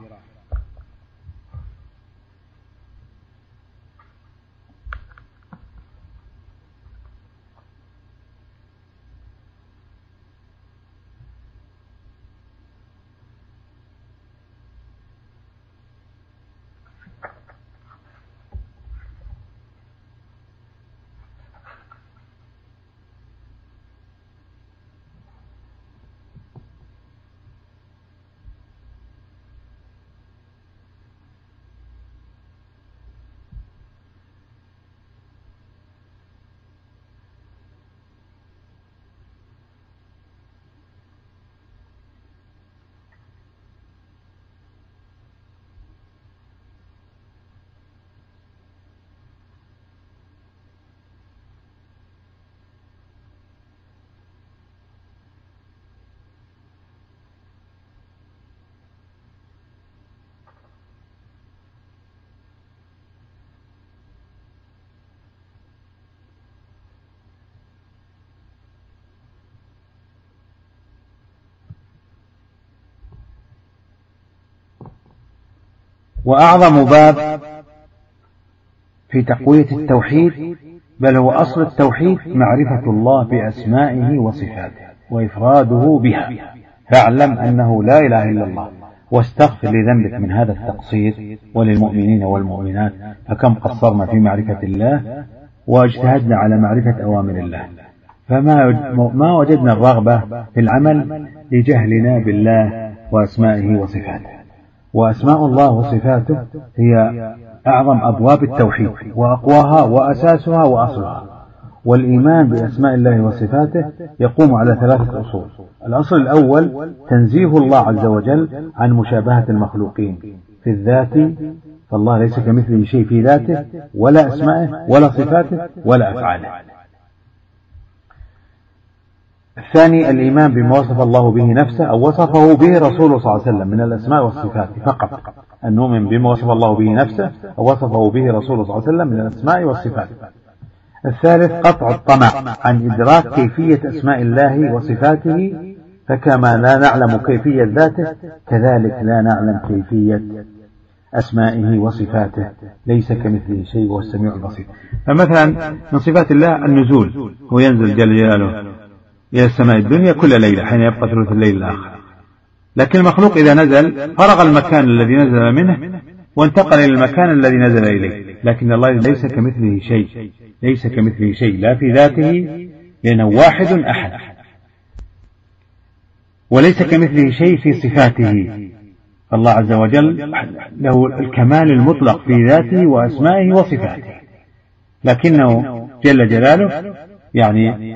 وأعظم باب في تقوية التوحيد بل هو أصل التوحيد معرفة الله بأسمائه وصفاته وإفراده بها، فاعلم أنه لا إله إلا الله واستغفر لذنبك من هذا التقصير، وللمؤمنين والمؤمنات فكم قصرنا في معرفة الله واجتهدنا على معرفة أوامر الله، فما ما وجدنا الرغبة في العمل لجهلنا بالله وأسمائه وصفاته. وأسماء الله وصفاته هي أعظم أبواب التوحيد وأقواها وأساسها وأصلها. والإيمان بأسماء الله وصفاته يقوم على ثلاثة أصول. الأصل الأول تنزيه الله عز وجل عن مشابهة المخلوقين في الذات، فالله ليس كمثله شيء في ذاته ولا أسمائه ولا صفاته ولا أفعاله. الثاني الإيمان بما وصف الله به نفسه أو وصفه به رسوله صلى الله عليه وسلم من الأسماء والصفات فقط، أن نؤمن بما وصف الله به نفسه أو وصفه به رسوله صلى الله عليه وسلم من الأسماء والصفات. الثالث قطع الطمع عن إدراك كيفية أسماء الله وصفاته، فكما لا نعلم كيفية ذاته كذلك لا نعلم كيفية أسمائه وصفاته، ليس كمثله شيء وهو السميع البصير. فمثلا من صفات الله النزول، هو ينزل جل جلاله إلى السماء الدنيا كل ليلة حين يبقى ثلث الليل الآخر، لكن المخلوق إذا نزل فرغ المكان الذي نزل منه وانتقل إلى المكان الذي نزل إليه، لكن الله ليس كمثله شيء، ليس كمثله شيء لا في ذاته لأنه واحد أحد، وليس كمثله شيء في صفاته، الله عز وجل له الكمال المطلق في ذاته وأسمائه وصفاته، لكنه جل جلاله يعني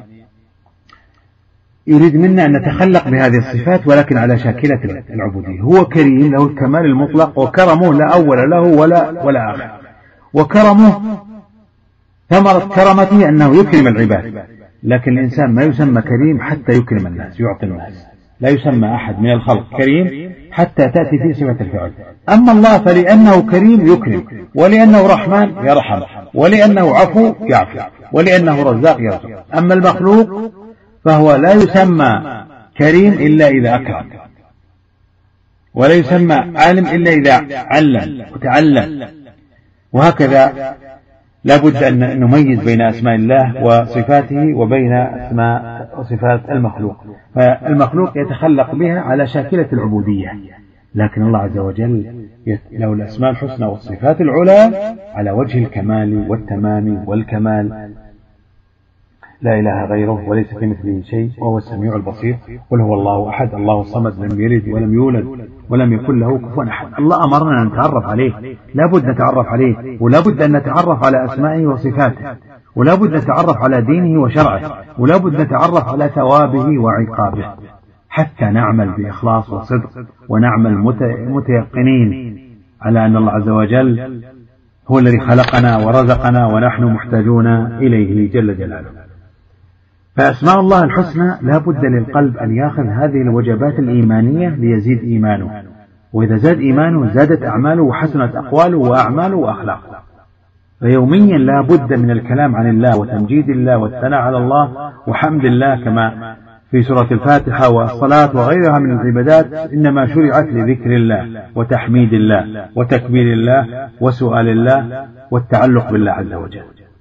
يريد منا أن نتخلق بهذه الصفات ولكن على شاكلة العبودية. هو كريم له الكمال المطلق، وكرمه لا أول له ولا, ولا آخر، وكرمه ثمرة كرمته أنه يكرم العباد. لكن الإنسان ما يسمى كريم حتى يكرم الناس، يعطي الناس. لا يسمى أحد من الخلق كريم حتى تأتي فيه صفة الفعل. أما الله فلأنه كريم يكرم، ولأنه رحمن يرحم، ولأنه عفو يعفو، ولأنه رزاق يرزق. أما المخلوق فهو لا يسمى كريم إلا إذا أكرم، ولا يسمى عالم إلا إذا علم وتعلم. وهكذا لا بد أن نميز بين أسماء الله وصفاته وبين أسماء وصفات المخلوق. فالمخلوق يتخلق بها على شاكلة العبودية، لكن الله عز وجل له الأسماء الحسنى والصفات العلى على وجه الكمال والتمام والكمال، لا إله غيره وليس كمثله شيء وهو السميع البصير. قل هو الله أحد الله الصمد لم يلد ولم يولد ولم يكن له كفوا أحد. الله أمرنا أن نتعرف عليه، لا بد نتعرف عليه، ولا بد أن نتعرف على أسمائه وصفاته، ولا بد نتعرف على دينه وشرعه، ولا بد نتعرف على ثوابه وعقابه، حتى نعمل بإخلاص وصدق، ونعمل متيقنين على أن الله عز وجل هو الذي خلقنا ورزقنا ونحن محتاجون إليه جل جلاله. فأسماء الله الحسنى لا بد للقلب أن يأخذ هذه الوجبات الإيمانية ليزيد إيمانه، وإذا زاد إيمانه زادت أعماله وحسنت أقواله وأعماله وأخلاقه. فيوميا لا بد من الكلام عن الله وتمجيد الله والثناء على الله وحمد الله، كما في سورة الفاتحة والصلاة وغيرها من العبادات إنما شرعت لذكر الله وتحميد الله وتكبير الله وسؤال الله والتعلق بالله عز وجل.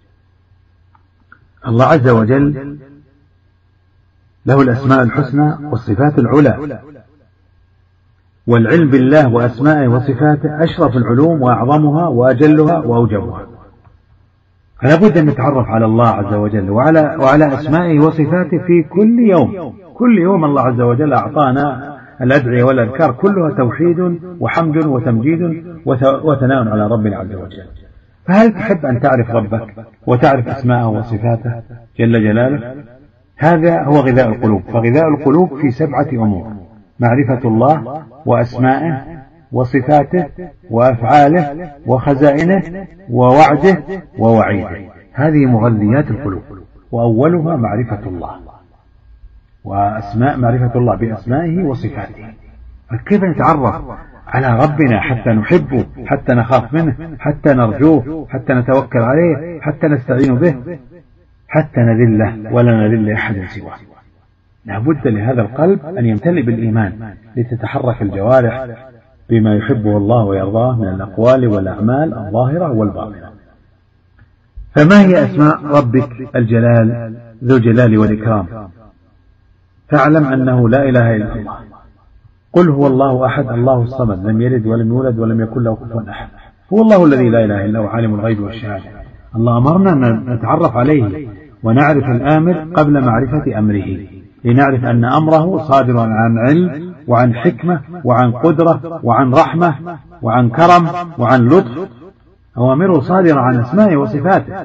الله عز وجل له الأسماء الحسنى والصفات العلى، والعلم بالله وأسمائه وصفاته أشرف العلوم وأعظمها وأجلها وأوجبها. فلا بد أن نتعرف على الله عز وجل وعلى, وعلى أسمائه وصفاته في كل يوم. كل يوم الله عز وجل أعطانا الأدعية والأذكار كلها توحيد وحمد وتمجيد وثناء على ربنا عز وجل. فهل تحب أن تعرف ربك وتعرف أسماءه وصفاته جل جلاله؟ هذا هو غذاء القلوب. فغذاء القلوب في سبعة أمور: معرفة الله وأسمائه وصفاته وأفعاله وخزائنه ووعده ووعيده. هذه مغذيات القلوب، وأولها معرفة الله وأسماء معرفة الله بأسمائه وصفاته. فكيف نتعرف على ربنا حتى نحبه، حتى نخاف منه، حتى نرجوه، حتى نتوكل عليه، حتى نستعين به، حتى نذله ولا نذل أحد سواه؟ لابد لهذا القلب أن يمتلئ بالإيمان لتتحرك الجوارح بما يحبه الله ويرضاه من الأقوال والأعمال الظاهرة والباطنة. فما هي أسماء ربك الجلال ذو الجلال والإكرام؟ فاعلم أنه لا إله إلا الله. قل هو الله أحد الله الصمد لم يلد ولم يولد ولم يكن له كفوا أحد. هو الله الذي لا إله إلا هو عالم الغيب والشهادة. الله أمرنا أن نتعرف عليه ونعرف الآمر قبل معرفة أمره، لنعرف أن أمره صادر عن علم وعن حكمة وعن قدرة وعن رحمة وعن كرم وعن لطف. أوامره صادرة عن أسمائه وصفاته.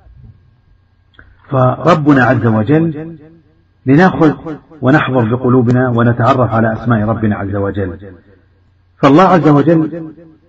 فربنا عز وجل لنأخذ ونحضر بقلوبنا ونتعرف على أسماء ربنا عز وجل. فالله عز وجل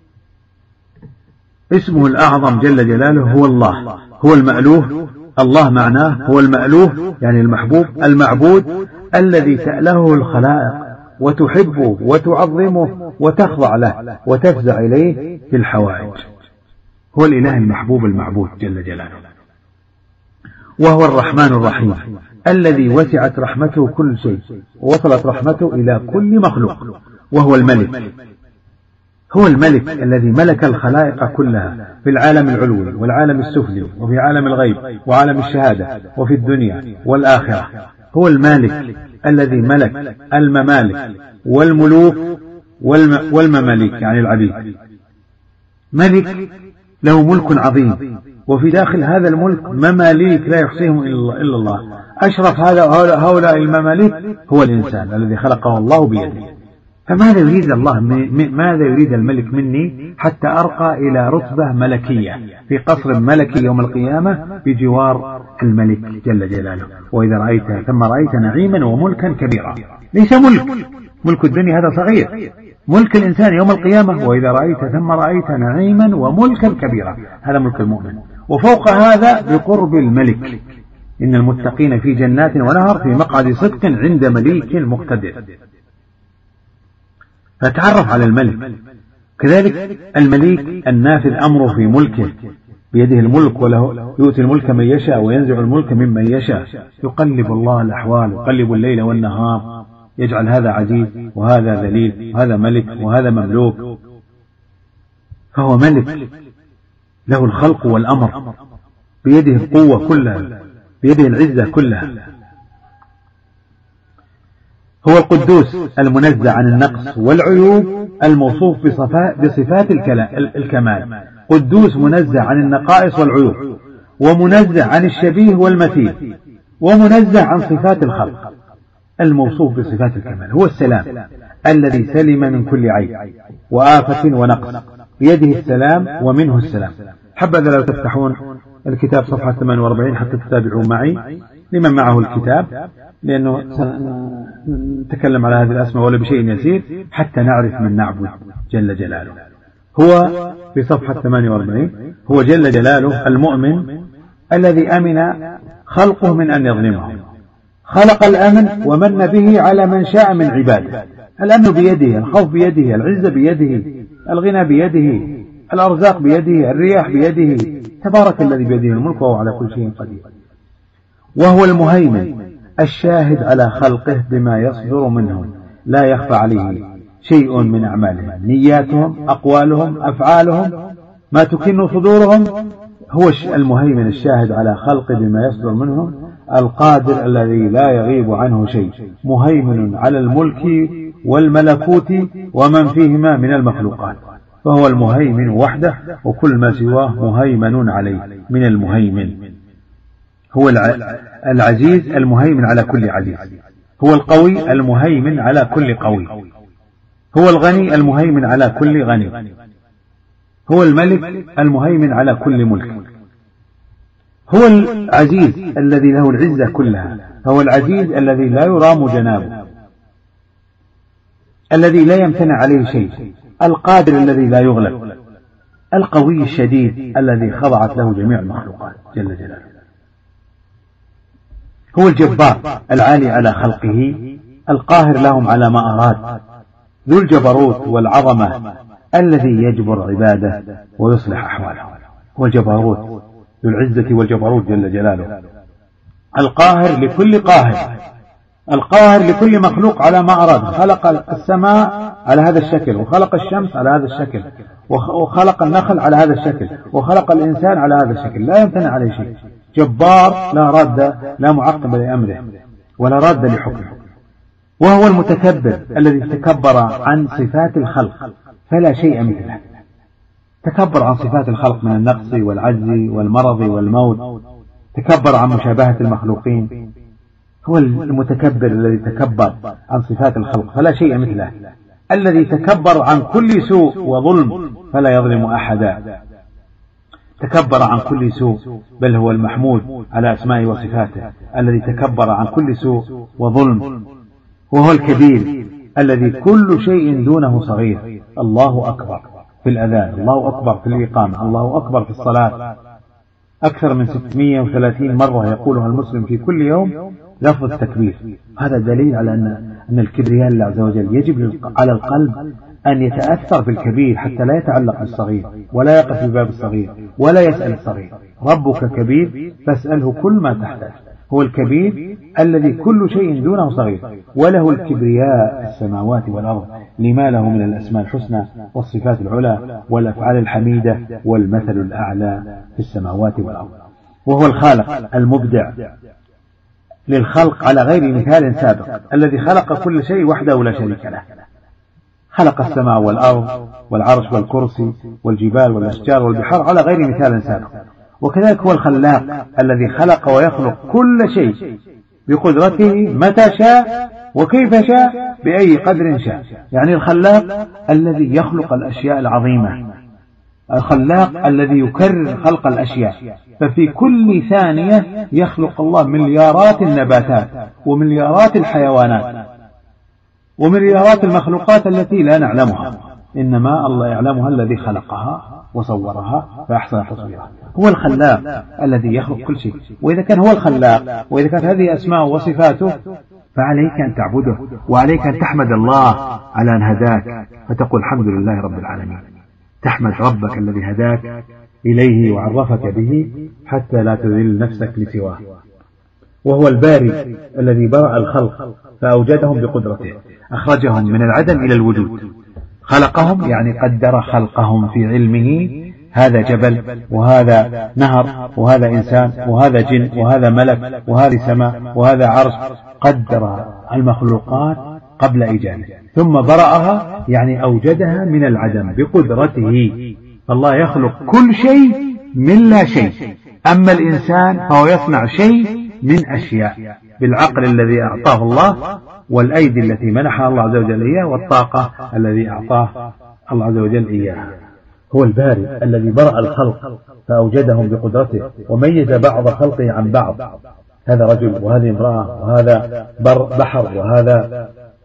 اسمه الأعظم جل جلاله هو الله، هو المألوه. الله معناه هو المألوه يعني المحبوب، المعبود الذي تألهه الخلائق وتحبه وتعظمه وتخضع له وتفزع إليه في الحوائج. هو الإله المحبوب المعبود جل جلاله. وهو الرحمن الرحيم الذي وسعت رحمته كل شيء ووصلت رحمته إلى كل مخلوق. وهو الملك، هو الملك الذي ملك الخلائق كلها في العالم العلوي والعالم السفلي وفي عالم الغيب وعالم الشهادة وفي الدنيا والآخرة. هو المالك الذي ملك الممالك والملوك والمماليك يعني العبيد. ملك له ملك عظيم، وفي داخل هذا الملك مماليك لا يحصيهم إلا الله. أشرف هؤلاء المماليك هو الإنسان الذي خلقه الله بيده. فماذا يريد الله؟ ماذا يريد الملك مني حتى أرقى إلى رتبة ملكية في قصر ملكي يوم القيامة بجوار الملك جل جلاله؟ وإذا رأيت ثم رأيت نعيما وملكا كبيرا. ليس ملك ملك الدنيا هذا صغير، ملك الإنسان يوم القيامة وإذا رأيت ثم رأيت نعيما وملكا كبيرا، هذا ملك المؤمن. وفوق هذا بقرب الملك، إن المتقين في جنات ونهر في مقعد صدق عند مليك مقتدر. فتعرف على الملك. كذلك المليك النافذ أمره في ملكه، بيده الملك وله يؤتي الملك من يشاء وينزع الملك ممن يشاء. يقلب الله الأحوال، يقلب الليل والنهار، يجعل هذا عزيز وهذا ذليل وهذا ملك وهذا مملوك. فهو ملك له الخلق والأمر، بيده القوة كلها، بيده العزة كلها. هو القدوس المنزه عن النقص والعيوب، الموصوف بصفات الكمال. قدوس منزه عن النقائص والعيوب، ومنزه عن الشبيه والمثيل، ومنزه عن صفات الخلق، الموصوف بصفات الكمال. هو السلام الذي سلم من كل عيب وآفة ونقص، بيده السلام ومنه السلام. حبذا لو تفتحون الكتاب صفحة ثمانية وأربعين حتى تتابعوا معي لمن معه الكتاب، لأنه نتكلم على هذه الأسماء ولا بشيء يسير حتى نعرف من نعبد جل جلاله. هو في صفحة ثمانية وأربعين هو جل جلاله المؤمن الذي أمن خلقه من أن يظلمهم، خلق الأمن ومن به على من شاء من عباده. الأمن بيده، الخوف بيده، العزة بيده، الغنى بيده، الأرزاق بيده، الرياح بيده. تبارك الذي بيده الملك وهو على كل شيء قدير. وهو المهيمن الشاهد على خلقه بما يصدر منهم، لا يخفى عليه شيء من أعمالهم، نياتهم، أقوالهم، أفعالهم، ما تكن صدورهم. هو المهيمن الشاهد على خلقه بما يصدر منهم، القادر الذي لا يغيب عنه شيء، مهيمن على الملك والملكوت ومن فيهما من المخلوقات. فهو المهيمن وحده، وكل ما سواه مهيمن عليه من المهيمن. هو العزيز المهيمن على كل عزيز، هو القوي المهيمن على كل قوي، هو الغني المهيمن على كل غني، هو الملك المهيمن على كل ملك. هو العزيز الذي له العزة كلها، هو العزيز الذي لا يرام جنابه، الذي لا يمتنع عليه شيء، القادر الذي لا يغلب، القوي الشديد الذي خضعت له جميع المخلوقات جل جلاله. هو الجبار العالي على خلقه، القاهر لهم على ما أراد، ذو الجبروت والعظمة الذي يجبر عباده ويصلح أحوالهم. هو الجبروت ذو العزة والجبروت جل جلاله، القاهر لكل قاهر، القاهر لكل مخلوق على ما أراد. خلق السماء على هذا الشكل، وخلق الشمس على هذا الشكل، وخلق النخل على هذا الشكل، وخلق الإنسان على هذا الشكل، لا يمتنع عليه شيء. جبار لا راد لا معقب لأمره ولا راد لحكمه. وهو المتكبر الذي تكبر عن صفات الخلق فلا شيء مثله، تكبر عن صفات الخلق من النقص والعجز والمرض والموت، تكبر عن مشابهة المخلوقين. هو المتكبر الذي تكبر عن صفات الخلق فلا شيء مثله، الذي تكبر عن كل سوء وظلم فلا يظلم أحدا، تكبر عن كل سوء، بل هو المحمود على أسمائه وصفاته، الذي تكبر عن كل سوء وظلم. وهو الكبير الذي كل شيء دونه صغير. الله أكبر في الأذان، الله أكبر في الإقامة، الله أكبر في الصلاة، أكثر من ستمائة وثلاثين مرة يقولها المسلم في كل يوم لفظ التكبير. هذا دليل على أن أن الكبرياء لله عز وجل يجب على القلب أن يتأثر بالكبير حتى لا يتعلق بالصغير ولا يقف في باب الصغير ولا يسأل الصغير. ربك كبير فاسأله كل ما تحتاج. هو الكبير الذي كل شيء دونه صغير، وله الكبرياء السماوات والأرض، لما له من الأسماء الحسنى والصفات العلى والأفعال الحميدة والمثل الأعلى في السماوات والأرض. وهو الخالق المبدع للخلق على غير مثال سابق، الذي خلق كل شيء وحده لا شريك له. خلق السماء والأرض والعرش والكرسي والجبال والأشجار والبحار على غير مثال سابق. وكذلك هو الخلاق الذي خلق ويخلق كل شيء بقدرته متى شاء وكيف شاء بأي قدر شاء. يعني الخلاق الذي يخلق الأشياء العظيمة، الخلاق الذي يكرر خلق الأشياء، ففي كل ثانية يخلق الله مليارات النباتات ومليارات الحيوانات ومليارات المخلوقات التي لا نعلمها، إنما الله يعلمها الذي خلقها وصورها فأحسن تصويرها. هو الخلاق الذي يخلق كل شيء. وإذا كان هو الخلاق وإذا كانت هذه أسماء وصفاته فعليك أن تعبده، وعليك أن تحمد الله على أن هداك فتقول الحمد لله رب العالمين. تحمد ربك الذي هداك إليه وعرفك به حتى لا تذل نفسك لسواه. وهو الباري الذي برأ الخلق فأوجدهم بقدرته، أخرجهم من العدم إلى الوجود. خلقهم يعني قدر خلقهم في علمه، هذا جبل وهذا نهر وهذا إنسان وهذا جن وهذا ملك وهذه سماء وهذا عرش. قدر المخلوقات قبل إيجاده ثم برأها، يعني أوجدها من العدم بقدرته. الله يخلق كل شيء من لا شيء، أما الإنسان فهو يصنع شيء من أشياء بالعقل الذي أعطاه الله والأيدي التي منحها الله عز وجل إياه والطاقة الذي أعطاه الله عز وجل إياها. هو الباري الذي برأ الخلق فأوجدهم بقدرته وميز بعض خلقه عن بعض، هذا رجل وهذه امرأة وهذا بر بحر وهذا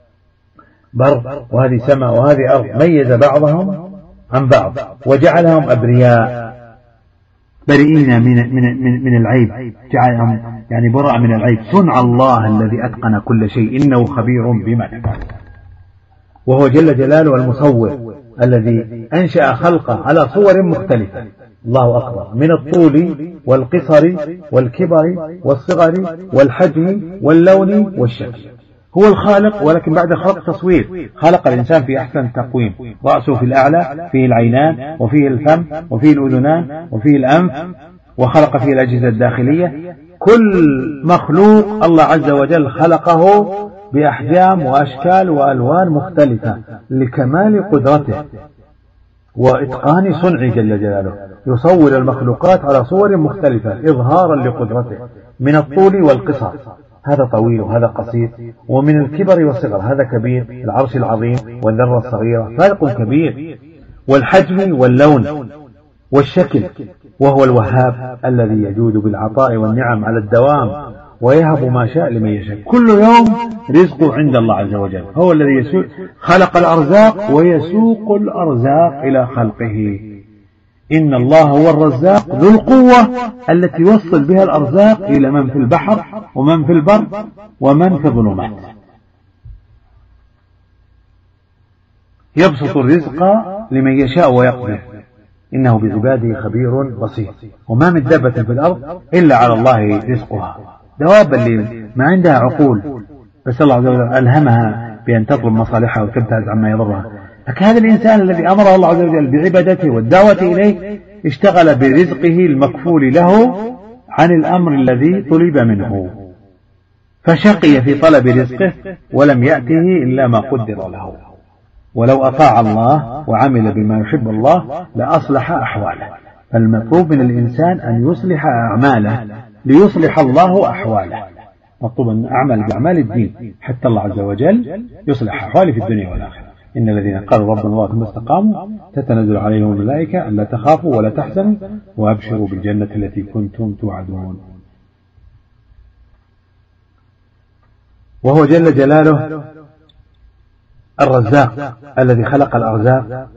بر وهذه سماء وهذه أرض، ميز بعضهم عن بعض وجعلهم أبرياء بريئين من, من, من, من العيب، جعلهم يعني براء من العيب. صنع الله الذي أتقن كل شيء إنه خبير بما تفعل. وهو جل جلاله المصور الذي أنشأ خلقه على صور مختلفة، الله أكبر، من الطول والقصر والكبر والصغر والحجم واللون والشكل. هو الخالق، ولكن بعد خلق تصوير. خلق الإنسان في أحسن تقويم، رأسه في الأعلى، فيه العينان وفيه الفم وفيه الأذنان وفيه الأنف، وخلق فيه الأجهزة الداخلية. كل مخلوق الله عز وجل خلقه بأحجام وأشكال وألوان مختلفة لكمال قدرته وإتقان صنعه جل جلاله. يصور المخلوقات على صور مختلفة إظهارا لقدرته، من الطول والقصر، هذا طويل وهذا قصير، ومن الكبر والصغر، هذا كبير العرش العظيم والذرة الصغيرة، فرق كبير، والحجم واللون والشكل. وهو الوهاب الذي يجود بالعطاء والنعم على الدوام ويهب ما شاء لمن يشاء. كل يوم رزقه عند الله عز وجل. هو الذي يسوق خلق الأرزاق ويسوق الأرزاق إلى خلقه. إن الله هو الرزاق ذو القوة التي يوصل بها الأرزاق إلى من في البحر ومن في البر ومن في الظلمات. يبسط الرزق لمن يشاء ويقدر، إنه بعباده خبير بصير. وما من دابة في الأرض إلا على الله رزقها. دواب اللي ما عندها عقول بس الله عز وجل ألهمها بأن تطلب مصالحها وتبتعد عما يضرها. فهذا الإنسان الذي أمره الله عز وجل بعبادته والدعوة إليه اشتغل برزقه المكفول له عن الأمر الذي طلب منه، فشقي في طلب رزقه ولم يأته إلا ما قدر له. ولو أطاع الله وعمل بما يحب الله لأصلح أحواله. فالمطلوب من الإنسان أن يصلح أعماله ليصلح الله أحواله. مطلوب أن أعمل بأعمال الدين حتى الله عز وجل يصلح أحوالي في الدنيا والآخرة. إن الذين قالوا ربنا الله ثم استقاموا تتنزل عليهم الملائكة ألا تخافوا ولا تحزنوا وأبشروا بالجنة التي كنتم توعدون. وهو جل جلاله الرزاق الذي خلق الأرزاق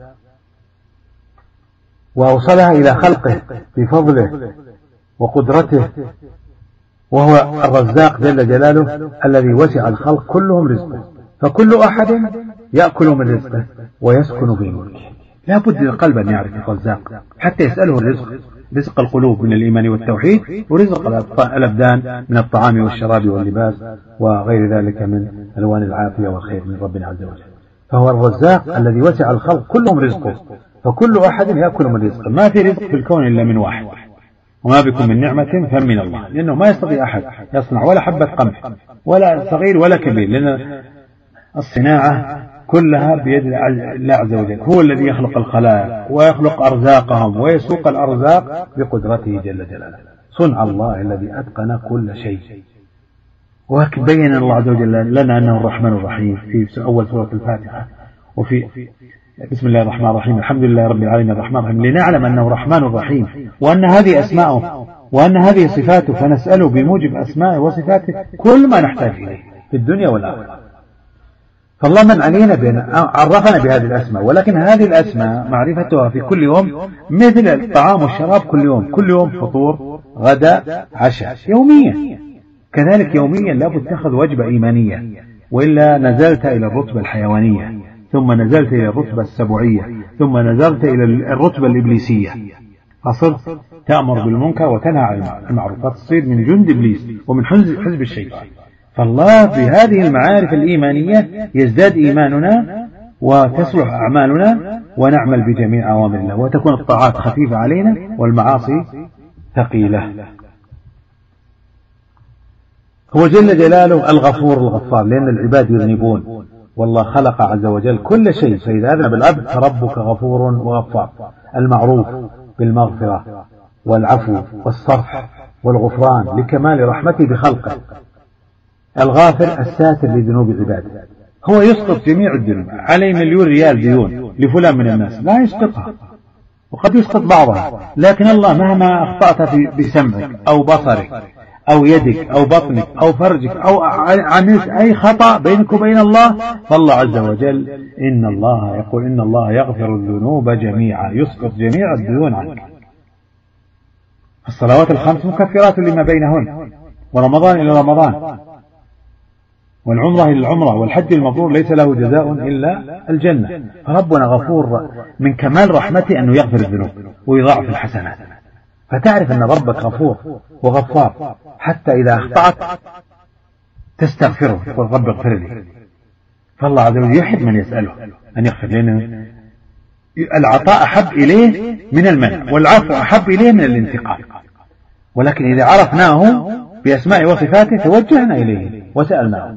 وأوصلها إلى خلقه بفضله وقدرته. وهو الرزاق جل جلاله الذي وسع الخلق كلهم رزقه، فكل أحد يأكل من رزقه ويسكن في ملكه. لا بد للقلب أن يعرف الرزاق حتى يسأله الرزق، رزق القلوب من الإيمان والتوحيد، ورزق الأبدان من الطعام والشراب واللباس وغير ذلك من ألوان العافية والخير من ربنا عز وجل. فهو الرزاق الذي وسع الخلق كلهم رزقه، فكل أحد يأكل من رزقه. ما في رزق في الكون إلا من واحد، وما بكم من نعمة فمن الله، لأنه ما يستطيع أحد يصنع ولا حبة قمح ولا صغير ولا كبير، لأن الصناعة كلها بيد الله عز وجل. هو الذي يخلق الخلائق ويخلق أرزاقهم ويسوق الأرزاق بقدرته جل جلاله. صنع الله الذي أتقن كل شيء. وبين الله عز وجل لنا أنه الرحمن الرحيم في أول سورة الفاتحة، وفي بسم الله الرحمن الرحيم الحمد لله رب العالمين الرحمن الرحيم، لنعلم أنه الرحمن الرحيم وأن هذه أسماؤه وأن هذه صفاته، فنسأله بموجب أسمائه وصفاته كل ما نحتاج إليه في الدنيا والآخرة. فالله من علينا بأن عرفنا بهذه الأسماء، ولكن هذه الأسماء معرفتها في كل يوم مثل الطعام والشراب، كل يوم كل يوم فطور غدا عشاء يوميا، كذلك يوميا لابد تأخذ وجبة إيمانية، وإلا نزلت إلى الرتبة الحيوانية، ثم نزلت إلى الرتبة السبعية، ثم نزلت إلى الرتبة الإبليسية، فصرت تأمر بالمنكر وتنهى عن المعروف، تصير من جند إبليس ومن حزب الشيطان. فالله بهذه المعارف الإيمانية يزداد إيماننا وتصلح أعمالنا ونعمل بجميع أوامر الله، وتكون الطاعات خفيفة علينا والمعاصي ثقيلة. هو جل جلاله الغفور الغفار، لأن العباد يذنبون والله خلق عز وجل كل شيء، فإذا أذنب العبد فربك غفور وغفار. المعروف بالمغفرة والعفو والصفح والغفران لكمال رحمته بخلقه. الغافر الساتر لذنوب عباده، هو يسقط جميع الذنوب، عليه مليون ريال ديون لفلان من الناس لا يسقطها، وقد يسقط بعضها، لكن الله مهما أخطأت بسمعك أو بصرك أو يدك أو بطنك أو فرجك أو عملت أي خطأ بينك وبين الله، فالله عز وجل إن الله يقول إن الله يغفر الذنوب جميعا، يسقط جميع الديون عنك. الصلوات الخمس مكفرات لما بينهن، ورمضان إلى رمضان، والعمرة إلى العمرة، والحج المبرور ليس له جزاء إلا الجنة. فربنا غفور، من كمال رحمته أنه يغفر الذنوب ويضاعف الحسنات، فتعرف أن ربك غفور وغفار، حتى إذا أخطأت تستغفره تقول رب اغفر لي. فالله عز وجل يحب من يسأله أن يغفر، لأن العطاء أحب إليه من المنع، والعفو أحب إليه من الانتقام. ولكن إذا عرفناه بأسماء وصفاته توجهنا إليه وسألناه.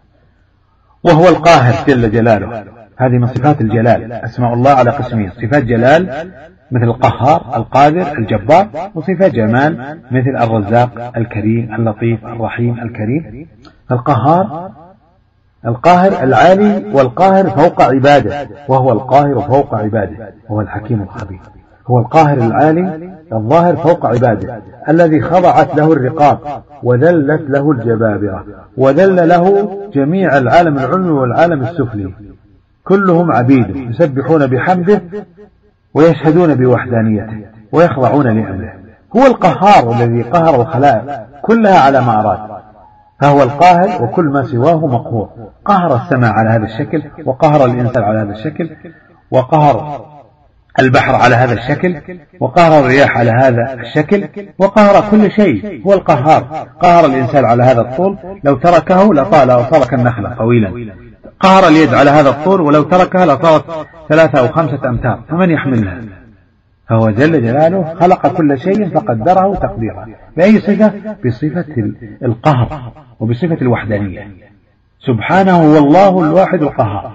وهو القاهر جل جلاله، هذه من صفات الجلال. أسماء الله على قسمين، صفات جلال مثل القهار القادر الجبار، وصفات جمال مثل الرزاق الكريم اللطيف الرحيم الكريم. القهار القاهر العالي، والقاهر فوق عباده، وهو القاهر فوق عباده، وهو الحكيم الخبير. هو القاهر العالي الظاهر فوق عباده، الذي خضعت له الرقاب وذلت له الجبابرة، وذل له جميع العالم العلوي والعالم السفلي، كلهم عبيده يسبحون بحمده ويشهدون بوحدانيته ويخضعون لأمره. هو القهار الذي قهر الخلائق كلها على ما أراد، فهو القاهر، وكل ما سواه مقهور. قهر السماء على هذا الشكل، وقهر الإنسان على هذا الشكل، وقهر البحر على هذا الشكل، وقهر الرياح على هذا الشكل، وقهر كل شيء. هو القهار. قهر الإنسان على هذا الطول، لو تركه لطال أو ترك النخلة طويلا. قهر اليد على هذا الطول، ولو تركها لطالت ثلاثة أو خمسة أمتار، فمن يحملها؟ فهو جل جلاله خلق كل شيء فقدره تقديرا. بأي صفة؟ بصفة القهر وبصفة الوحدانية. سبحانه هو الله الواحد القهار.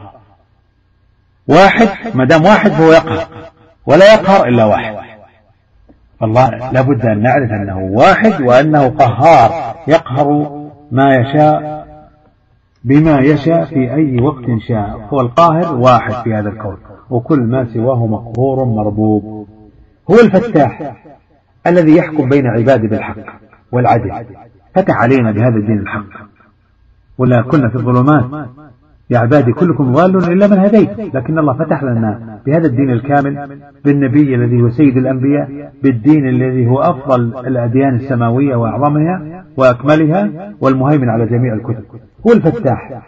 واحد، ما دام واحد فهو يقهر، ولا يقهر إلا واحد. الله لابد أن نعرف أنه واحد وأنه قهار، يقهر ما يشاء بما يشاء في أي وقت شاء. هو القاهر واحد في هذا الكون، وكل ما سواه مقهور مربوب. هو الفتاح الذي يحكم بين عباده بالحق والعدل، فتح علينا بهذا الدين الحق. ولا كنا في الظلمات يا عبادي كلكم ضال إلا من هديت، لكن الله فتح لنا بهذا الدين الكامل، بالنبي الذي هو سيد الأنبياء، بالدين الذي هو أفضل الأديان السماوية وأعظمها وأكملها، والمهيمن على جميع الكتب. هو الفتاح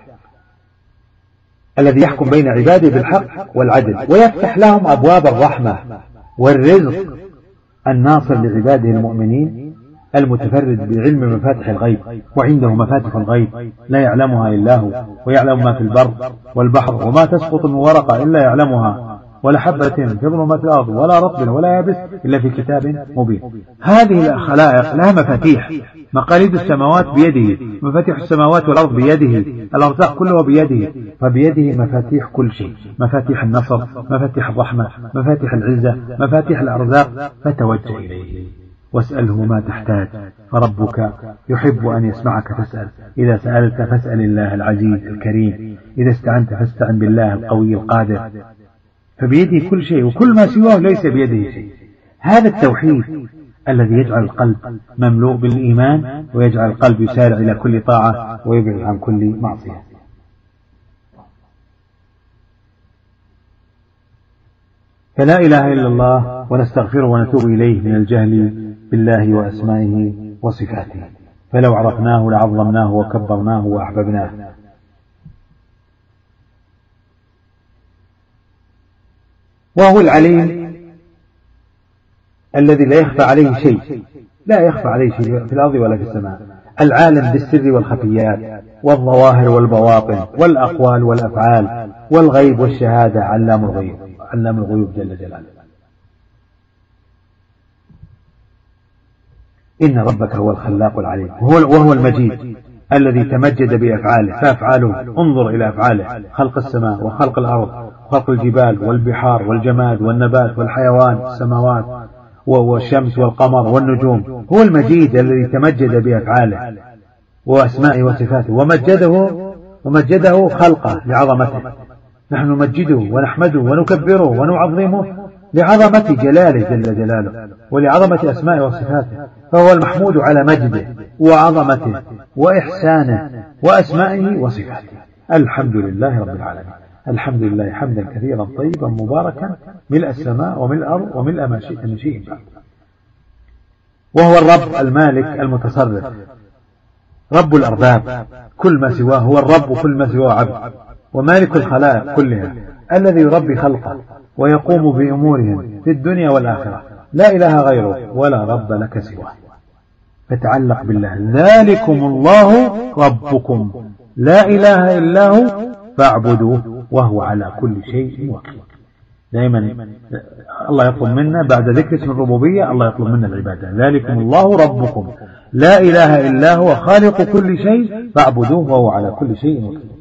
الذي يحكم بين عباده بالحق والعدل، ويفتح لهم أبواب الرحمة والرزق، الناصر لعباده المؤمنين، المتفرد بعلم مفاتح الغيب، وعنده مفاتح الغيب لا يعلمها إلا هو، ويعلم ما في البر والبحر، وما تسقط من ورقة إلا يعلمها، ولا حبة في ظلمات الأرض ولا رطب ولا يابس إلا في كتاب مبين. هذه الخلائق لها مفاتيح، مقاليد السماوات بيده، مفاتيح السماوات والأرض بيده، الأرزاق كلها بيده، فبيده مفاتيح كل شيء، مفاتيح النصر، مفاتيح الرحمة، مفاتيح العزة، مفاتيح الأرزاق، فتوجه إليه. واسأله ما تحتاج، فربك يحب أن يسمعك تسأل. إذا سألت فاسأل الله العزيز الكريم، إذا استعنت فاستعن بالله القوي القادر، فبيده كل شيء وكل ما سواه ليس بيده شيء. هذا التوحيد الذي يجعل القلب مملوء بالإيمان، ويجعل القلب يسارع إلى كل طاعة ويبعد عن كل معصية. فلا إله إلا الله، ونستغفره ونتوب إليه من الجهل بالله وأسمائه وصفاته، فلو عرفناه لعظمناه وكبرناه وأحببناه. وهو العليم الذي لا يخفى عليه شيء، لا يخفى عليه شيء في الأرض ولا في السماء، العالم بالسر والخفيات والظواهر والبواطن والأقوال والأفعال والغيب والشهادة، علام الغيب، علام الغيوب جل جلاله. إن ربك هو الخلاق العليم، وهو المجيد الذي تمجد بأفعاله، فأفعاله انظر إلى أفعاله، خلق السماء وخلق الأرض وخلق الجبال والبحار والجماد والنبات والحيوان، السماوات والشمس والقمر والنجوم. هو المجيد الذي تمجد بأفعاله وأسمائه وصفاته، ومجده ومجده خلقه لعظمته. نحن نمجده ونحمده ونكبره ونعظمه لعظمة جلاله جل جلاله ولعظمة أسمائه وصفاته، فهو المحمود على مجده وعظمته وإحسانه وأسمائه وصفاته. الحمد لله رب العالمين، الحمد لله حمدا كثيرا طيبا مباركا ملء السماء وملء الأرض وملء ما شئت من شيء بعد. وهو الرب المالك المتصرف، رب الأرباب، كل ما سواه هو الرب، وكل ما سواه عبد، ومالك الخلائق كلها، الذي يربي خلقه ويقوم بأمورهم في الدنيا والآخرة، لا إله غيره ولا رب لك سواه. فتعلق بالله، ذلكم الله ربكم لا إله إلا هو فاعبدوه وهو على كل شيء وكيل. دائما الله يطلب منا بعد ذكر اسم الربوبية، الله يطلب منا العبادة. ذلكم الله ربكم لا إله إلا هو خالق كل شيء فاعبدوه وهو على كل شيء وكيل.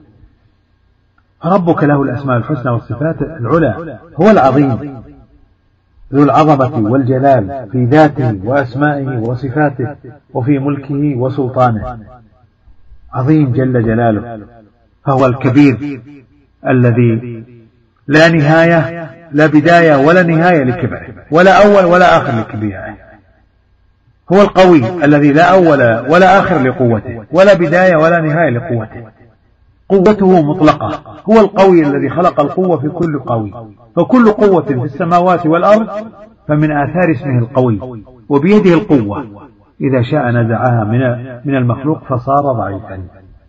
ربك له الأسماء الحسنى والصفات العلى، هو العظيم ذو العظمة والجلال في ذاته وأسمائه وصفاته وفي ملكه وسلطانه، عظيم جل جلاله. فهو الكبير الذي لا نهاية، لا بداية ولا نهاية لكبره، ولا أول ولا آخر لكبره. هو القوي الذي لا أول ولا آخر لقوته، ولا بداية ولا نهاية لقوته، قوته مطلقة. هو القوي الذي خلق القوة في كل قوي، فكل قوة في السماوات والأرض فمن آثار اسمه القوي، وبيده القوة، إذا شاء نزعها من المخلوق فصار ضعيفا.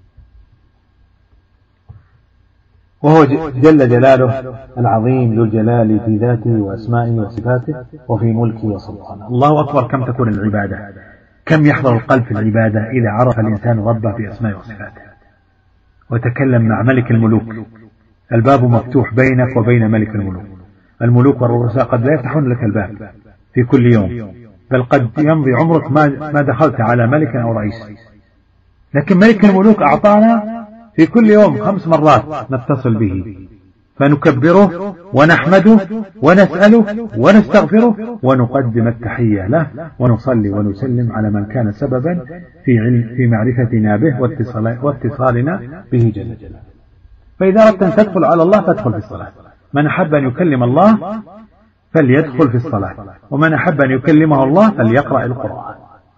وهو جل جلاله العظيم ذو الجلال في ذاته وأسمائه وصفاته وفي ملكه وسلطانه. الله أكبر كم تكون العبادة، كم يحضر القلب في العبادة إذا عرف الإنسان ربه في أسمائه وصفاته وتكلم مع ملك الملوك. الباب مفتوح بينك وبين ملك الملوك. الملوك والرؤساء قد لا يفتحون لك الباب في كل يوم، بل قد يمضي عمرك ما دخلت على ملك أو رئيس، لكن ملك الملوك أعطانا في كل يوم خمس مرات نتصل به، فنكبره ونحمده ونسأله ونستغفره ونقدم التحية له ونصلي ونسلم على من كان سببا في علم في معرفتنا به واتصالنا به جل جلاله. فإذا أردت أن تدخل على الله فادخل في الصلاة. من أحب أن يكلم الله فليدخل في الصلاة، ومن أحب أن يكلمه الله فليقرأ القرآن.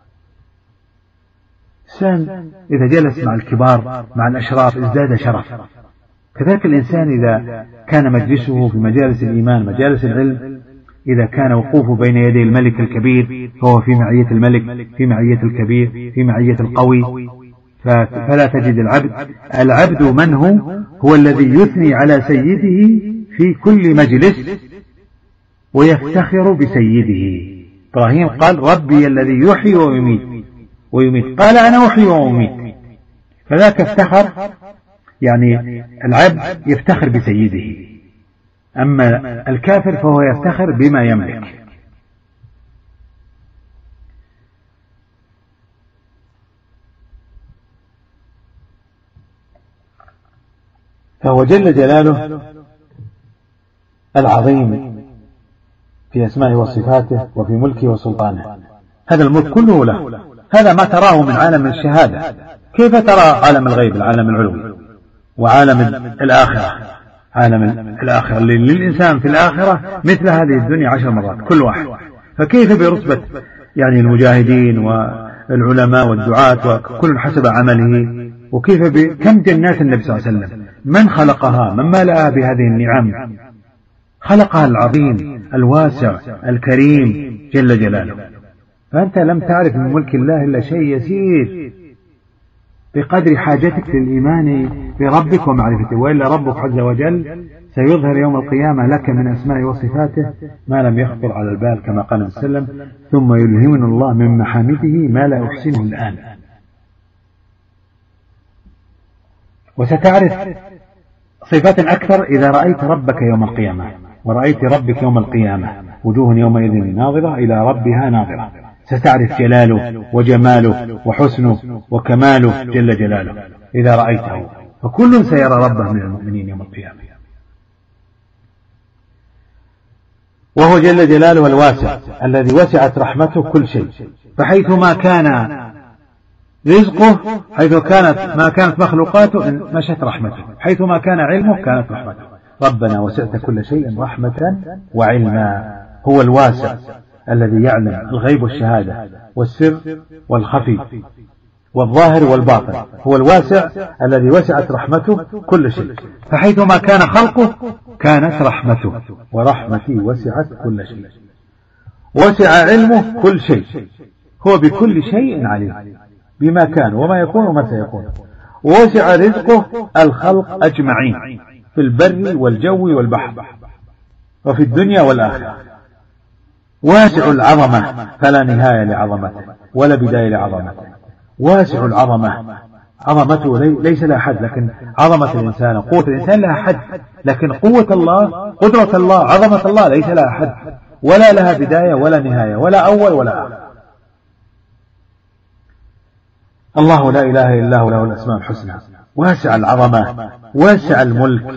الإنسان إذا جلس مع الكبار مع الأشراف ازداد شرف. كذلك الإنسان إذا كان مجلسه في مجالس الإيمان مجالس العلم، إذا كان وقوفه بين يدي الملك الكبير فهو في معية الملك، في معية الكبير، في معية القوي. فلا تجد العبد العبد من هو هو الذي يثني على سيده في كل مجلس ويفتخر بسيده. إبراهيم قال ربي الذي يحيي ويميت ويميت، قال أنا أحيي وأميت. فذاك افتخر، يعني العبد يفتخر بسيده، أما الكافر فهو يفتخر بما يملك. فهو جل جلاله العظيم في أسمائه وصفاته وفي ملكه وسلطانه، هذا الملك كله له. هذا ما تراه من عالم الشهادة. كيف ترى عالم الغيب، العالم العلوي، وعالم الآخرة، عالم الآخرة اللي للإنسان في الآخرة مثل هذه الدنيا عشر مرات كل واحد. فكيف برتبة يعني المجاهدين والعلماء والدعاة وكل حسب عمله، وكيف بكم جنات النبي صلى الله عليه وسلم، من خلقها، من ملأها بهذه النعم، خلقها العظيم الواسع الكريم جل جلاله. فأنت لم تعرف من ملك الله إلا شيء يسير بقدر حاجتك للإيمان بربك ومعرفته، وإلا ربك عز وجل سيظهر يوم القيامة لك من أسماء وصفاته ما لم يخطر على البال، كما قال النبي صلى الله عليه وسلم: ثم يلهمنا الله من محامده ما لا أحسنه الآن. وستعرف صفات أكثر إذا رأيت ربك يوم القيامة، ورأيت ربك يوم القيامة وجوه يومئذ ناظرة إلى ربها ناظرة. ستعرف جلاله وجماله وحسنه وكماله جل جلاله إذا رأيته. فكل سيرى ربه من المؤمنين يوم القيامة. وهو جل جلاله الواسع الذي وسعت رحمته كل شيء، فحيثما كان رزقه، حيث كانت ما كانت مخلوقاته مشت رحمته، حيثما كان علمه كانت رحمته. ربنا وسعت كل شيء رحمة وعلما. هو الواسع الذي يعلم الغيب والشهادة والسر والخفي والظاهر والباطن. هو الواسع الذي وسعت رحمته كل شيء، فحيثما كان خلقه كانت رحمته، ورحمتي وسعت كل شيء. وسع علمه كل شيء، هو بكل شيء عليم، بما كان وما يكون وما سيكون. ووسع رزقه الخلق أجمعين في البر والجو والبحر وفي الدنيا والآخرة. واسع العظمة فلا نهاية لعظمته ولا بداية لعظمته. واسع العظمة، عظمته ليس لها حد، لكن عظمة الإنسان قوة الإنسان لها حد، لكن قوة الله قدرة الله عظمة الله ليس لها حد ولا لها بداية ولا نهاية ولا أول ولا آخر. الله لا إله إلا هو له الأسماء الحسنى. واسع العظمة، واسع الملك.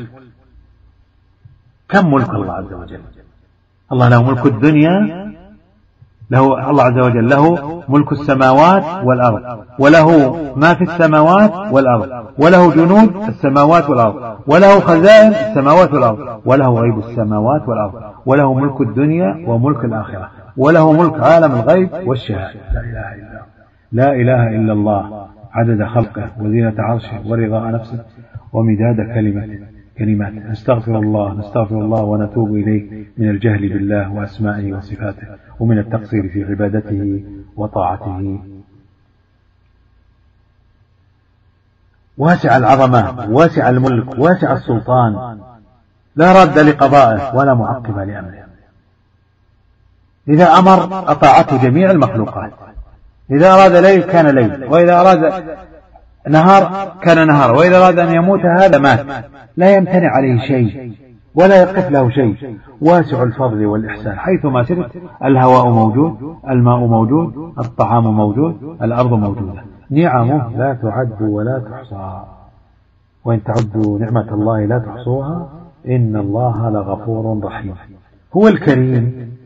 كم ملك الله عز وجل؟ الله له ملك الدنيا، له الله عز وجل له ملك السماوات والأرض، وله ما في السماوات والأرض، وله جنود السماوات والأرض، وله خزائن السماوات والأرض، وله غيب السماوات والأرض، وله ملك الدنيا وملك الآخرة، وله ملك عالم الغيب والشهادة. لا إله إلا الله، لا إله إلا الله، عدد خلقه وزينة عرشه ورضاء نفسه ومداد كلمته كلمات. نستغفر الله نستغفر الله ونتوب إليه من الجهل بالله وأسمائه وصفاته، ومن التقصير في عبادته وطاعته. واسع العظمة، واسع الملك، واسع السلطان، لا رد لقضائه ولا معقب لأمره. إذا أمر أطاعته جميع المخلوقات. إذا أراد ليل كان ليل، وإذا أراد نهار كان نهار، وإذا أراد أن يموت هذا مات، لا يمتنع عليه شيء ولا يقف له شيء. واسع الفضل والإحسان، حيثما سرت الهواء موجود، الماء موجود، الطعام موجود، الأرض موجودة. نعمه لا تعد ولا تحصى، وإن تعدوا نعمة الله لا تحصوها إن الله لغفور رحيم. هو الكريم،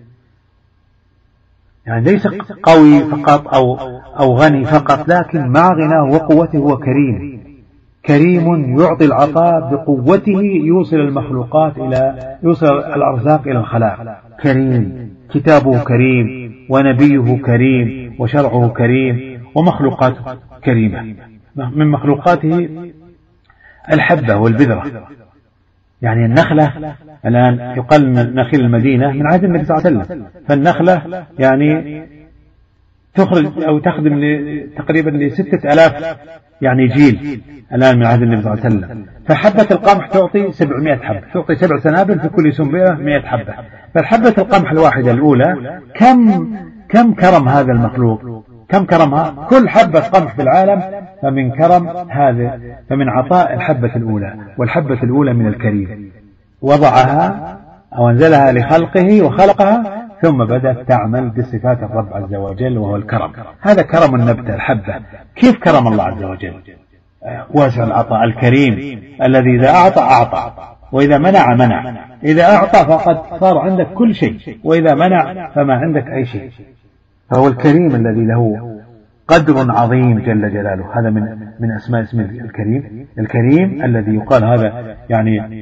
يعني ليس قوي فقط أو, أو غني فقط، لكن مع غناه وقوته هو كريم. كريم يعطي العطاء بقوته، يوصل المخلوقات إلى يوصل الأرزاق إلى الخلاق. كريم، كتابه كريم، ونبيه كريم، وشرعه كريم، ومخلوقاته كريمة. من مخلوقاته الحبة والبذرة، يعني النخلة الآن يقال من نخيل المدينة من عهد النبي صلى الله عليه وسلم، فالنخلة يعني تخرج أو تخدم تقريبا لستة ألاف يعني جيل الآن من عهد النبي صلى الله عليه وسلم. فحبة القمح تعطي سبعمائة حبة، تعطي سبع سنابل في كل سنبلة مائة حبة. فالحبة القمح الواحدة الأولى كم كم كرم هذا المخلوق، كم كرمها كل حبة قمح في العالم، فمن كرم هذا، فمن عطاء الحبة الأولى. والحبة الأولى من الكريم، وضعها أو أنزلها لخلقه وخلقها، ثم بدأت تعمل بصفات الرب عز وجل وهو الكرم. هذا كرم النبتة الحبة. كيف كرم الله عز وجل؟ واسع العطاء الكريم الذي إذا أعطى أعطى، وإذا منع منع. إذا أعطى فقد صار عندك كل شيء، وإذا منع فما عندك أي شيء. فهو الكريم الذي له قدر عظيم جل جلاله. هذا من من أسماء اسمه الكريم. الكريم الذي يقال هذا يعني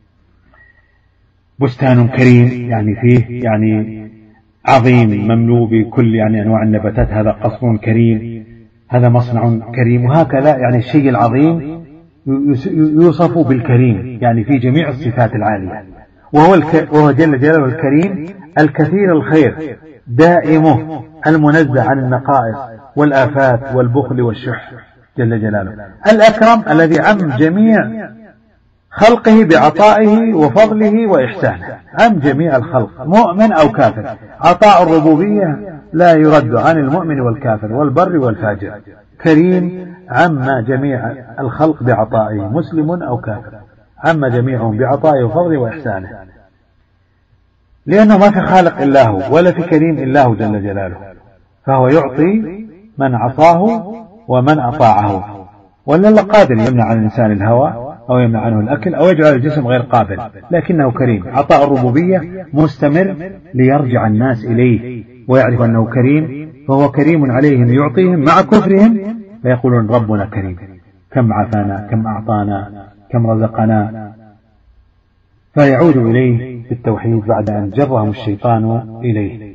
بستان كريم، يعني فيه يعني عظيم مملوء بكل يعني أنواع النباتات، هذا قصر كريم، هذا مصنع كريم، وهكذا يعني الشيء العظيم يوصف بالكريم، يعني في جميع الصفات العالية. وهو, الك... وهو جل جلاله الكريم الكثير الخير دائمه المنزه عن النقائص والآفات والبخل والشح جل جلاله. الأكرم الذي عم جميع خلقه بعطائه وفضله وإحسانه، عم جميع الخلق مؤمن أو كافر. عطاء الربوبية لا يرد عن المؤمن والكافر والبر والفاجر. كريم عم جميع الخلق بعطائه، مسلم أو كافر، عم جميعهم بعطائه وفضله وإحسانه، لأنه ما في خالق إلا هو ولا في كريم إلا هو جل جلاله. فهو يعطي من عطاه ومن أطاعه، ولا الله قادر يمنع عن الإنسان الهوى أو يمنع عنه الأكل أو يجعل الجسم غير قابل، لكنه كريم. عطاء الربوبية مستمر ليرجع الناس إليه ويعرف أنه كريم، فهو كريم عليهم يعطيهم مع كفرهم فيقولون ربنا كريم، كم عافانا، كم أعطانا، كم رزقنا، فيعود إليه بالتوحيد بعد أن جرهم الشيطان إليه.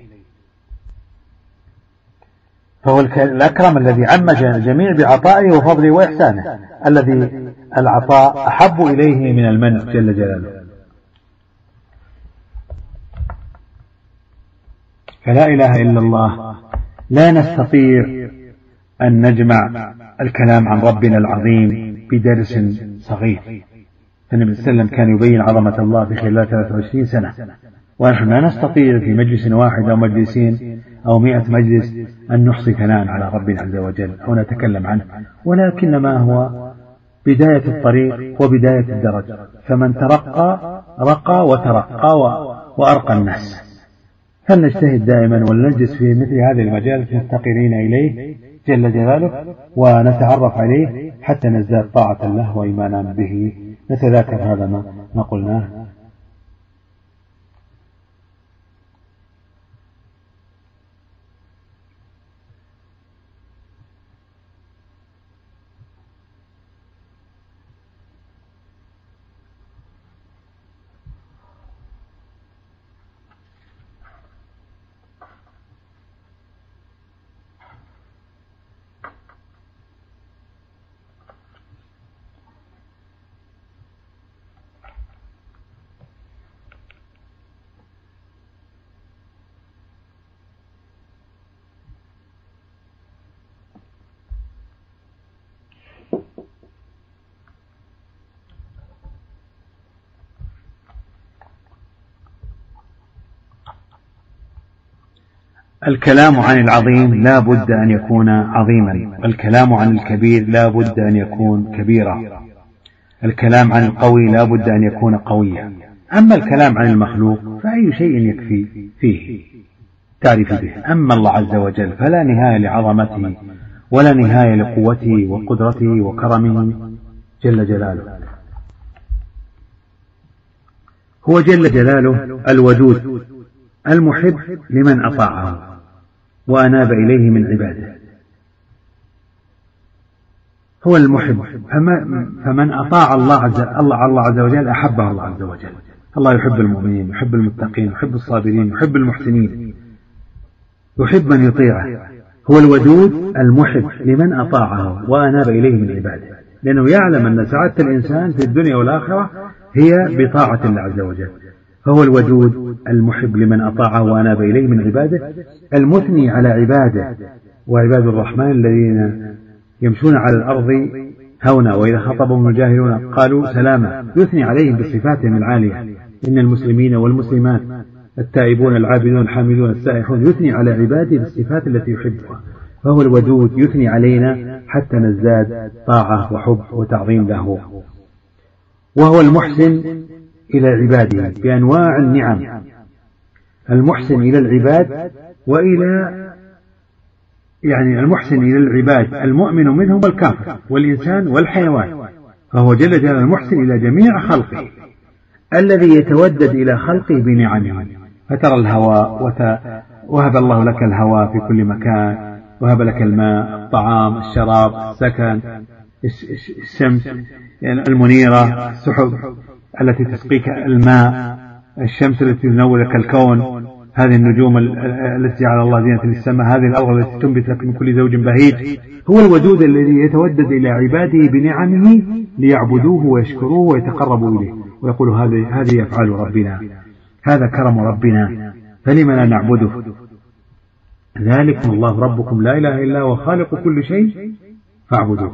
فهو الأكرم الذي عم الجميع بعطائه وفضله وإحسانه، الذي العطاء أحب إليه من المنع جل جلاله. فلا إله إلا الله. لا نستطيع أن نجمع الكلام عن ربنا العظيم بدرس صغير. النبي صلى الله عليه وسلم كان يبين عظمة الله في خلال ثلاثة وعشرين سنة، ونحن لا نستطيع في مجلس واحد أو مجلسين أو مئة مجلس أن نحصي ثناء على ربنا عز وجل أو نتكلم عنه، ولكن ما هو بداية الطريق وبداية الدرجة. فمن ترقى رقى وترقى وأرقى الناس. فلنجتهد دائما ولنجلس في مثل هذه المجالس مفتقرين إليه جل جلاله ونتعرف عليه حتى نزداد طاعة الله وإيمانا به. نتذاكر هذا ما قلناه. الكلام عن العظيم لا بد أن يكون عظيما، الكلام عن الكبير لا بد أن يكون كبيرا، الكلام عن القوي لا بد أن يكون قويا. أما الكلام عن المخلوق فأي شيء يكفي فيه تعرف به. أما الله عز وجل فلا نهاية لعظمته ولا نهاية لقوته وقدرته وكرمه جل جلاله. هو جل جلاله الودود المحب لمن أطاعه وأناب إليه من عباده. هو المحب، فمن أطاع الله عز, الله عز وجل أحبه الله عز وجل. الله يحب المؤمنين، يحب المتقين، يحب الصابرين، يحب المحسنين، يحب من يطيعه. هو الودود المحب لمن أطاعه وأناب إليه من عباده، لأنه يعلم أن سعادة الإنسان في الدنيا والآخرة هي بطاعة الله عز وجل. فهو الودود المحب لمن أطاعه وأناب إليه من عباده، المثني على عباده. وعباد الرحمن الذين يمشون على الأرض هونا وإذا خطبهم الجاهلون قالوا سلاما، يثني عليهم بصفاتهم العالية. إن المسلمين والمسلمات التائبون العابدون الحامدون السائحون، يثني على عباده بالصفات التي يحبها. فهو الودود يثني علينا حتى نزداد طاعة وحب وتعظيم له. وهو المحسن إلى عباده بأنواع النعم، المحسن إلى العباد وإلى يعني المحسن إلى العباد المؤمن منهم والكافر والإنسان والحيوان. فهو جل جلاله المحسن إلى جميع خلقه الذي يتودد إلى خلقه بنعمه. فترى الهواء وهب الله لك الهواء في كل مكان، وهب لك الماء، الطعام، الشراب، السكن، الشمس المنيرة، السحب التي تسقيك الماء، الشمس التي تنور لك الكون، هذه النجوم التي جعل الله زينة للسماء، هذه الأرض التي تنبت لك من كل زوج بهيج. هو الودود الذي يتودد إلى عباده بنعمه ليعبدوه ويشكروه ويتقربوا إليه، ويقول هذه هذه أفعال ربنا، هذا كرم ربنا، فلم لا نعبده؟ ذلكم الله ربكم لا إله إلا هو خالق كل شيء فاعبدوه.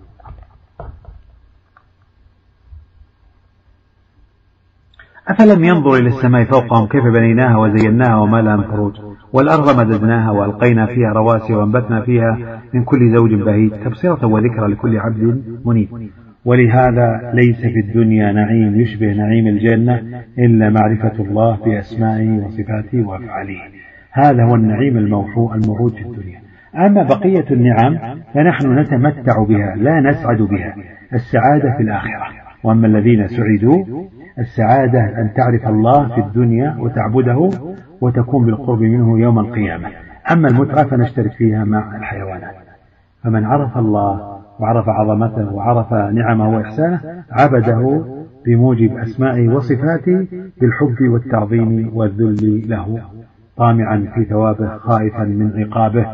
أفلم ينظر إلى السماء فوقهم كيف بنيناها وزيناها وما لها من فروج، والأرض مددناها وألقينا فيها رواسي وأنبتنا فيها من كل زوج بهيج، تبصرة وذكرى لكل عبد منيب. ولهذا ليس في الدنيا نعيم يشبه نعيم الجنة إلا معرفة الله بأسمائه وصفاته وأفعاله، هذا هو النعيم الموجود في الدنيا. أما بقية النعم فنحن نتمتع بها لا نسعد بها، السعادة في الآخرة. وأما الذين سعدوا السعادة أن تعرف الله في الدنيا وتعبده وتكون بالقرب منه يوم القيامة. أما المتعة فنشترك فيها مع الحيوانات. فمن عرف الله وعرف عظمته وعرف نعمه وإحسانه عبده بموجب أسمائه وصفاته بالحب والتعظيم والذل له، طامعا في ثوابه خائفا من عقابه،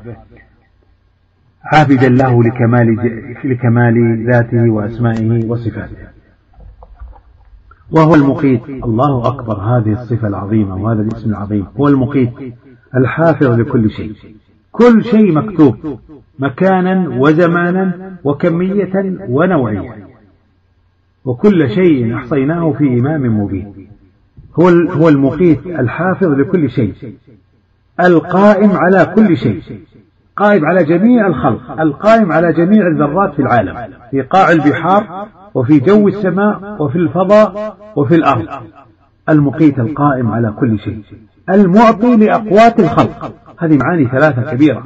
عابدا له لكمال, لكمال ذاته وأسمائه وصفاته. وهو المقيت، الله أكبر، هذه الصفة العظيمة وهذا الاسم العظيم، هو المقيت الحافظ لكل شيء، كل شيء مكتوب مكانا وزمانا وكمية ونوعية، وكل شيء أحصيناه في إمام مبين. هو هو المقيت الحافظ لكل شيء، القائم على كل شيء، قائم على جميع الخلق، القائم على جميع الذرات في العالم، في قاع البحار وفي جو السماء وفي الفضاء وفي الأرض. المقيت القائم على كل شيء، المعطي لأقوات الخلق، هذه معاني ثلاثة كبيرة.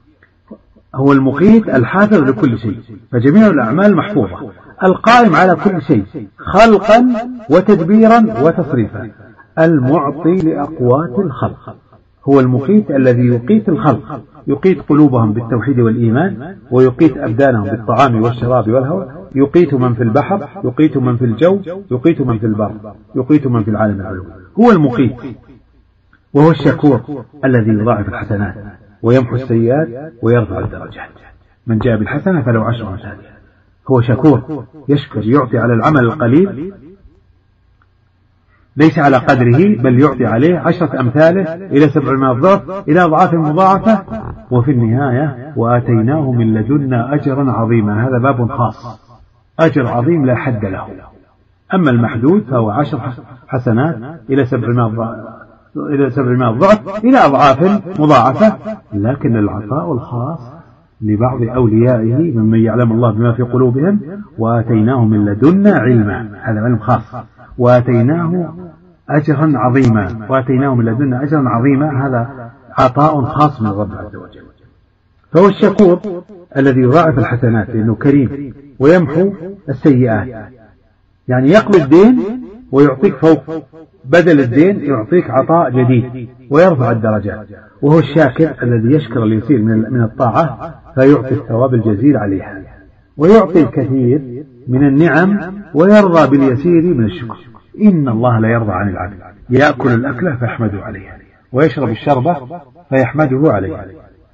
هو المقيت الحافظ لكل شيء، فجميع الأعمال محفوظة، القائم على كل شيء خلقا وتدبيرا وتصريفا، المعطي لأقوات الخلق. هو المقيت الذي يقيت الخلق، يقيت قلوبهم بالتوحيد والإيمان، ويقيت أبدانهم بالطعام والشراب والهواء، يقيت من في البحر، يقيت من في الجو، يقيت من في البر، يقيت من في العالم العلوي. هو المقيت. وهو الشكور الذي يضاعف الحسنات ويمحو السيئات ويرفع الدرجات، من جاء بالحسنة فله عشر أمثالها. هو شكور، يشكر، يعطي على العمل القليل ليس على قدره، بل يعطي عليه عشرة أمثاله إلى سبعمائة ضعف إلى أضعاف مضاعفة. وفي النهاية وآتيناه من لدنا أجرا عظيما، هذا باب خاص، أجر عظيم لا حد له. أما المحدود فهو عشر حسنات إلى سبعمائة ضعف إلى أضعاف مضاعفة. لكن العطاء الخاص لبعض أوليائه ممن يعلم الله بما في قلوبهم، وآتيناه من لدنا علما، هذا علم خاص، وآتيناه أجرا عظيما، وآتيناه من لدنا أجرا عظيما، هذا عطاء خاص من رب عز وجل. فهو الشكور الذي يضاعف الحسنات لأنه كريم، ويمحو السيئات، يعني يقبل الدين ويعطيك فوق بدل الدين، يعطيك عطاء جديد ويرفع الدرجات. وهو الشاكر الذي يشكر اليسير من الطاعة فيعطي الثواب الجزيل عليها، ويعطي الكثير من النعم ويرضى باليسير من الشكر. إن الله لا يرضى عن العبد يأكل الأكلة فيحمده عليها، ويشرب الشربة فيحمده عليها.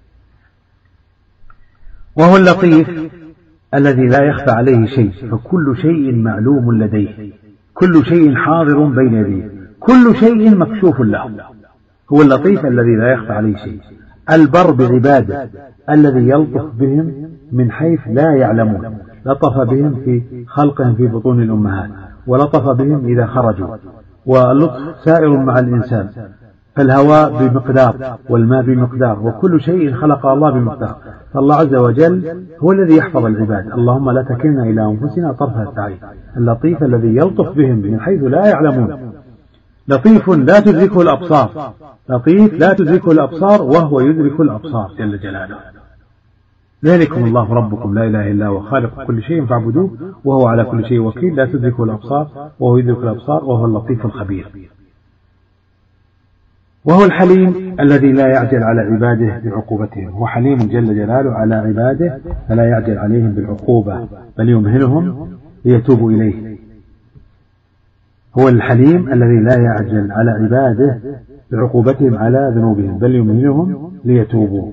وهو اللطيف الذي لا يخفى عليه شيء، فكل شيء معلوم لديه، كل شيء حاضر بين يديه، كل شيء مكشوف له. هو اللطيف الذي لا يخفى عليه شيء، البر بعباده الذي يلطف بهم من حيث لا يعلمون، لطف بهم في خلقهم في بطون الأمهات، ولطف بهم إذا خرجوا، واللطف سائر مع الإنسان، فالهواء بمقدار والماء بمقدار، وكل شيء خلق الله بمقدار. فالله عز وجل هو الذي يحفظ العباد. اللهم لا تكلنا إلى أنفسنا طرفة عين. اللطيف الذي يلطف بهم من حيث لا يعلمون، لطيف لا تدركه الأبصار، لطيف لا تدركه الأبصار وهو يدرك الأبصار جل جلاله. ذلكم الله ربكم لا إله إلا هو خالق كل شيء فاعبدوه وهو على كل شيء وكيل، لا تدركه الأبصار وهو يدرك الأبصار وهو اللطيف الخبير. وهو الحليم الذي لا يعجل على عباده بعقوبتهم، هو حليم جل جلاله على عباده فلا يعجل عليهم بالعقوبة بل يمهلهم ليتوبوا إليه. هو الحليم الذي لا يعجل على عباده بعقوبتهم على ذنوبهم بل يمهلهم ليتوبوا.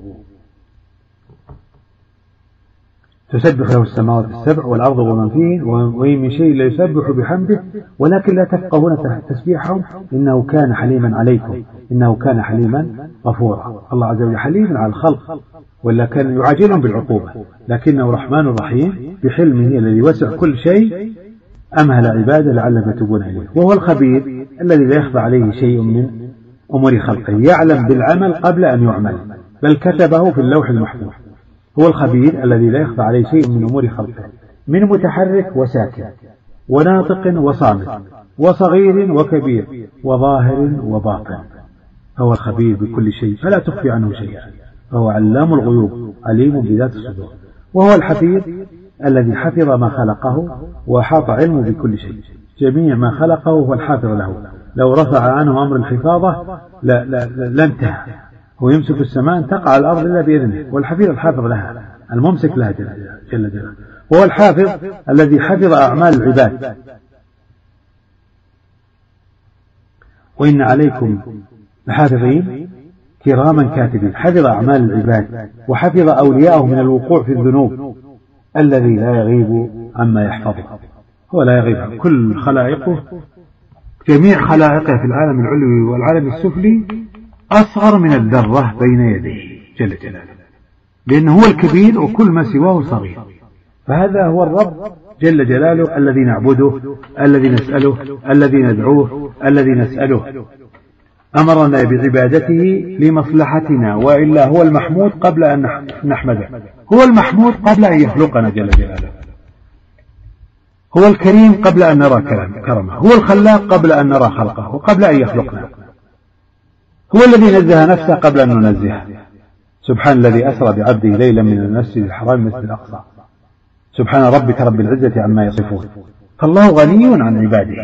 تسبح له السماوات السبع والأرض ومن فيه وإن من شيء لا يسبح بحمده ولكن لا تفقهون تسبيحهم إنه كان حليما عليكم إنه كان حليما غفورا. الله عز وجل حليم على الخلق ولا كان يعاجلهم بالعقوبة، لكنه رحمن رحيم بحلمه الذي وسع كل شيء أمهل عباده لعلهم يتوبون إليه. وهو الخبير الذي لا يخفى عليه شيء من أمور خلقه، يعلم بالعمل قبل أن يعمل بل كتبه في اللوح المحفوظ. هو الخبير الذي لا يخفى عليه شيء من أمور خلقه من متحرك وساكن وناطق وصامت وصغير وكبير وظاهر وباطن. هو الخبير بكل شيء فلا تخفي عنه شيئا، فهو علام الغيوب عليم بذات الصدور. وهو الحفيظ الذي حفظ ما خلقه وأحاط علمه بكل شيء، جميع ما خلقه هو الحافظ له، لو رفع عنه أمر الحفاظة لا لا لا انتهى. هو يمسك السماء أن تقع على الأرض إلا بإذنه، والحفيظ الحافظ لها الممسك لها جل جلاله. وهو الحافظ الذي حفظ أعمال العباد. وإن عليكم لحافظين كراما كاتبين، حفظ أعمال العباد وحفظ أولياءه من الوقوع في الذنوب الذي لا يغيب عما يحفظه. هو لا يغيب عن كل خلائقه، جميع خلائقه في العالم العلوي والعالم السفلي أصغر من الذرة بين يديه جل جلاله، لأنه هو الكبير وكل ما سواه صغير. فهذا هو الرب جل جلاله الذي نعبده الذي نسأله الذي ندعوه الذي نسأله. أمرنا بعبادته لمصلحتنا، وإلا هو المحمود قبل أن نحمده، هو المحمود قبل أن يخلقنا جل جلاله، هو الكريم قبل أن نرى كرمه، هو الخلاق قبل أن نرى خلقه وقبل أن يخلقنا، هو الذي نزه نفسه قبل أن ننزهه. سبحان الذي أسرى بعبده ليلا من المسجد الحرام مثل الأقصى، سبحان ربك رب العزة عما يصفون. فالله غني عن عباده،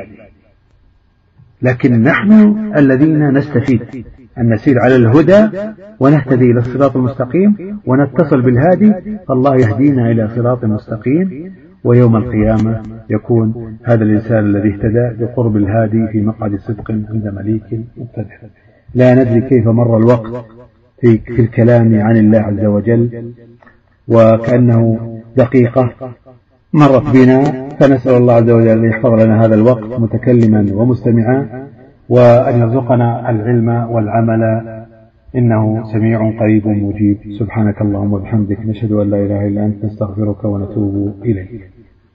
لكن نحن الذين نستفيد أن نسير على الهدى ونهتدي إلى الصراط المستقيم ونتصل بالهادي، فالله يهدينا إلى صراط مستقيم. ويوم القيامة يكون هذا الإنسان الذي اهتدى بقرب الهادي في مقعد صدق عند مليك مقتدر. لا ندري كيف مر الوقت في, في الكلام عن الله عز وجل، وكأنه دقيقة مرت بنا، فنسأل الله عز وجل أن يحفظ لنا هذا الوقت متكلما ومستمعا، وأن يرزقنا العلم والعمل، إنه سميع قريب مجيب. سبحانك اللهم وبحمدك، نشهد أن لا إله إلا أنت، نستغفرك ونتوب إليك.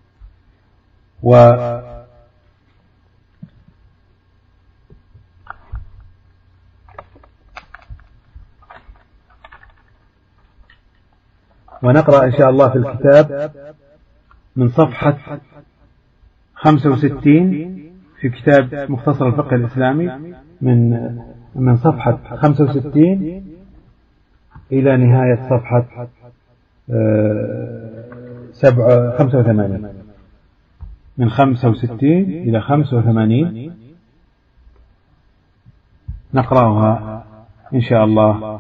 و ونقرأ إن شاء الله في الكتاب من صفحة خمسة وستين في كتاب مختصر الفقه الإسلامي، من من صفحة خمسة وستين إلى نهاية صفحة سبعة خمسة وثمانين، من خمسة وستين إلى خمسة وثمانين نقرأها إن شاء الله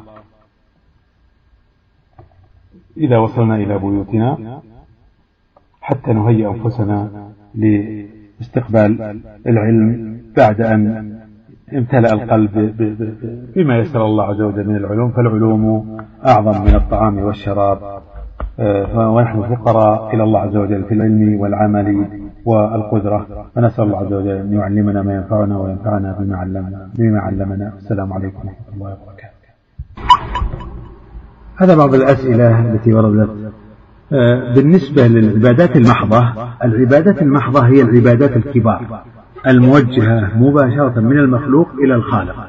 إذا وصلنا إلى بيوتنا، حتى نهيئ أنفسنا لاستقبال العلم بعد أن امتلأ القلب بما يسر الله عز وجل من العلوم. فالعلوم أعظم من الطعام والشراب، ونحن فقراء إلى الله عز وجل في العلم والعمل والقدرة، فنسأل الله عز وجل أن يعلمنا ما ينفعنا وينفعنا بما علمنا بما علمنا. السلام عليكم ورحمة الله وبركاته. هذا بعض الأسئلة التي وردت بالنسبة للعبادات المحضة. العبادات المحضة هي العبادات الكبار الموجهة مباشرة من المخلوق إلى الخالق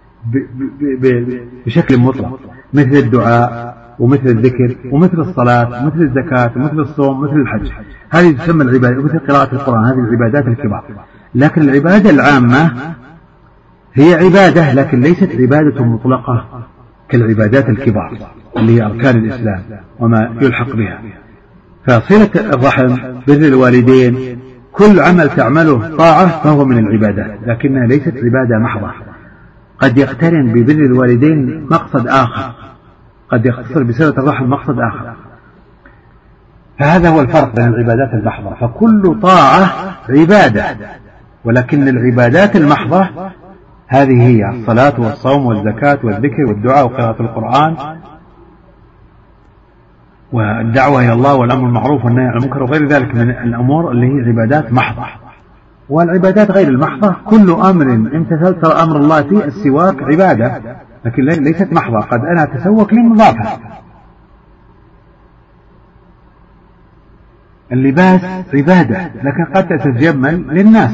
بشكل مطلق، مثل الدعاء ومثل الذكر ومثل الصلاة ومثل الزكاة ومثل الصوم ومثل الحج، هذه تسمى العبادة، ومثل قراءة القرآن، هذه العبادات الكبار. لكن العبادة العامة هي عبادة لكن ليست عبادة مطلقة كالعبادات الكبار اللي هي أركان الإسلام وما يلحق بها. فصلة الرحم، بر الوالدين، كل عمل تعمله طاعة فهو من العبادات، لكنها ليست عبادة محضة. قد يقترن ببر الوالدين مقصد آخر، قد يقتصر بصلة الرحم مقصد آخر. فهذا هو الفرق بين العبادات المحضة. فكل طاعة عبادة، ولكن العبادات المحضة هذه هي الصلاة والصوم والزكاة والذكر والدعاء وقراءة القرآن والدعوة إلى الله والأمر بالمعروف والنهي عن المنكر وغير ذلك من الأمور اللي هي عبادات محضة. والعبادات غير المحضة كل أمر امتثلت أمر الله فيه، السواك عبادة لكن ليست محضة، قد أنا أتسوك للنظافة. اللباس عبادة لكن قد تتجمل للناس.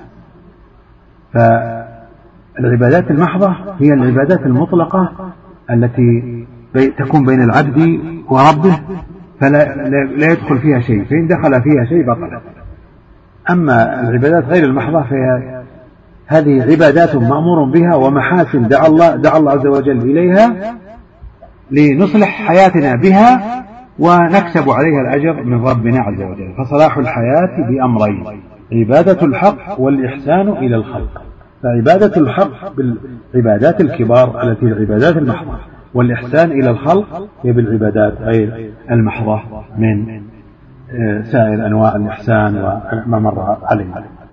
فالعبادات المحضة هي العبادات المطلقة التي تكون بين العبد وربه، فلا لا يدخل فيها شيء، فإن دخل فيها شيء بطل. أما العبادات غير المحضة فهي هذه عبادات مأمور بها ومحاسن دعا الله, دعا الله عز وجل إليها لنصلح حياتنا بها ونكسب عليها الأجر من ربنا عز وجل. فصلاح الحياة بأمرين: عبادة الحق والإحسان إلى الخلق. فعبادة الحق بالعبادات الكبار التي العبادات المحضة، والإحسان إلى الخلق هي بالعبادات غير المحضة من سائر أنواع الإحسان وما مر علينا.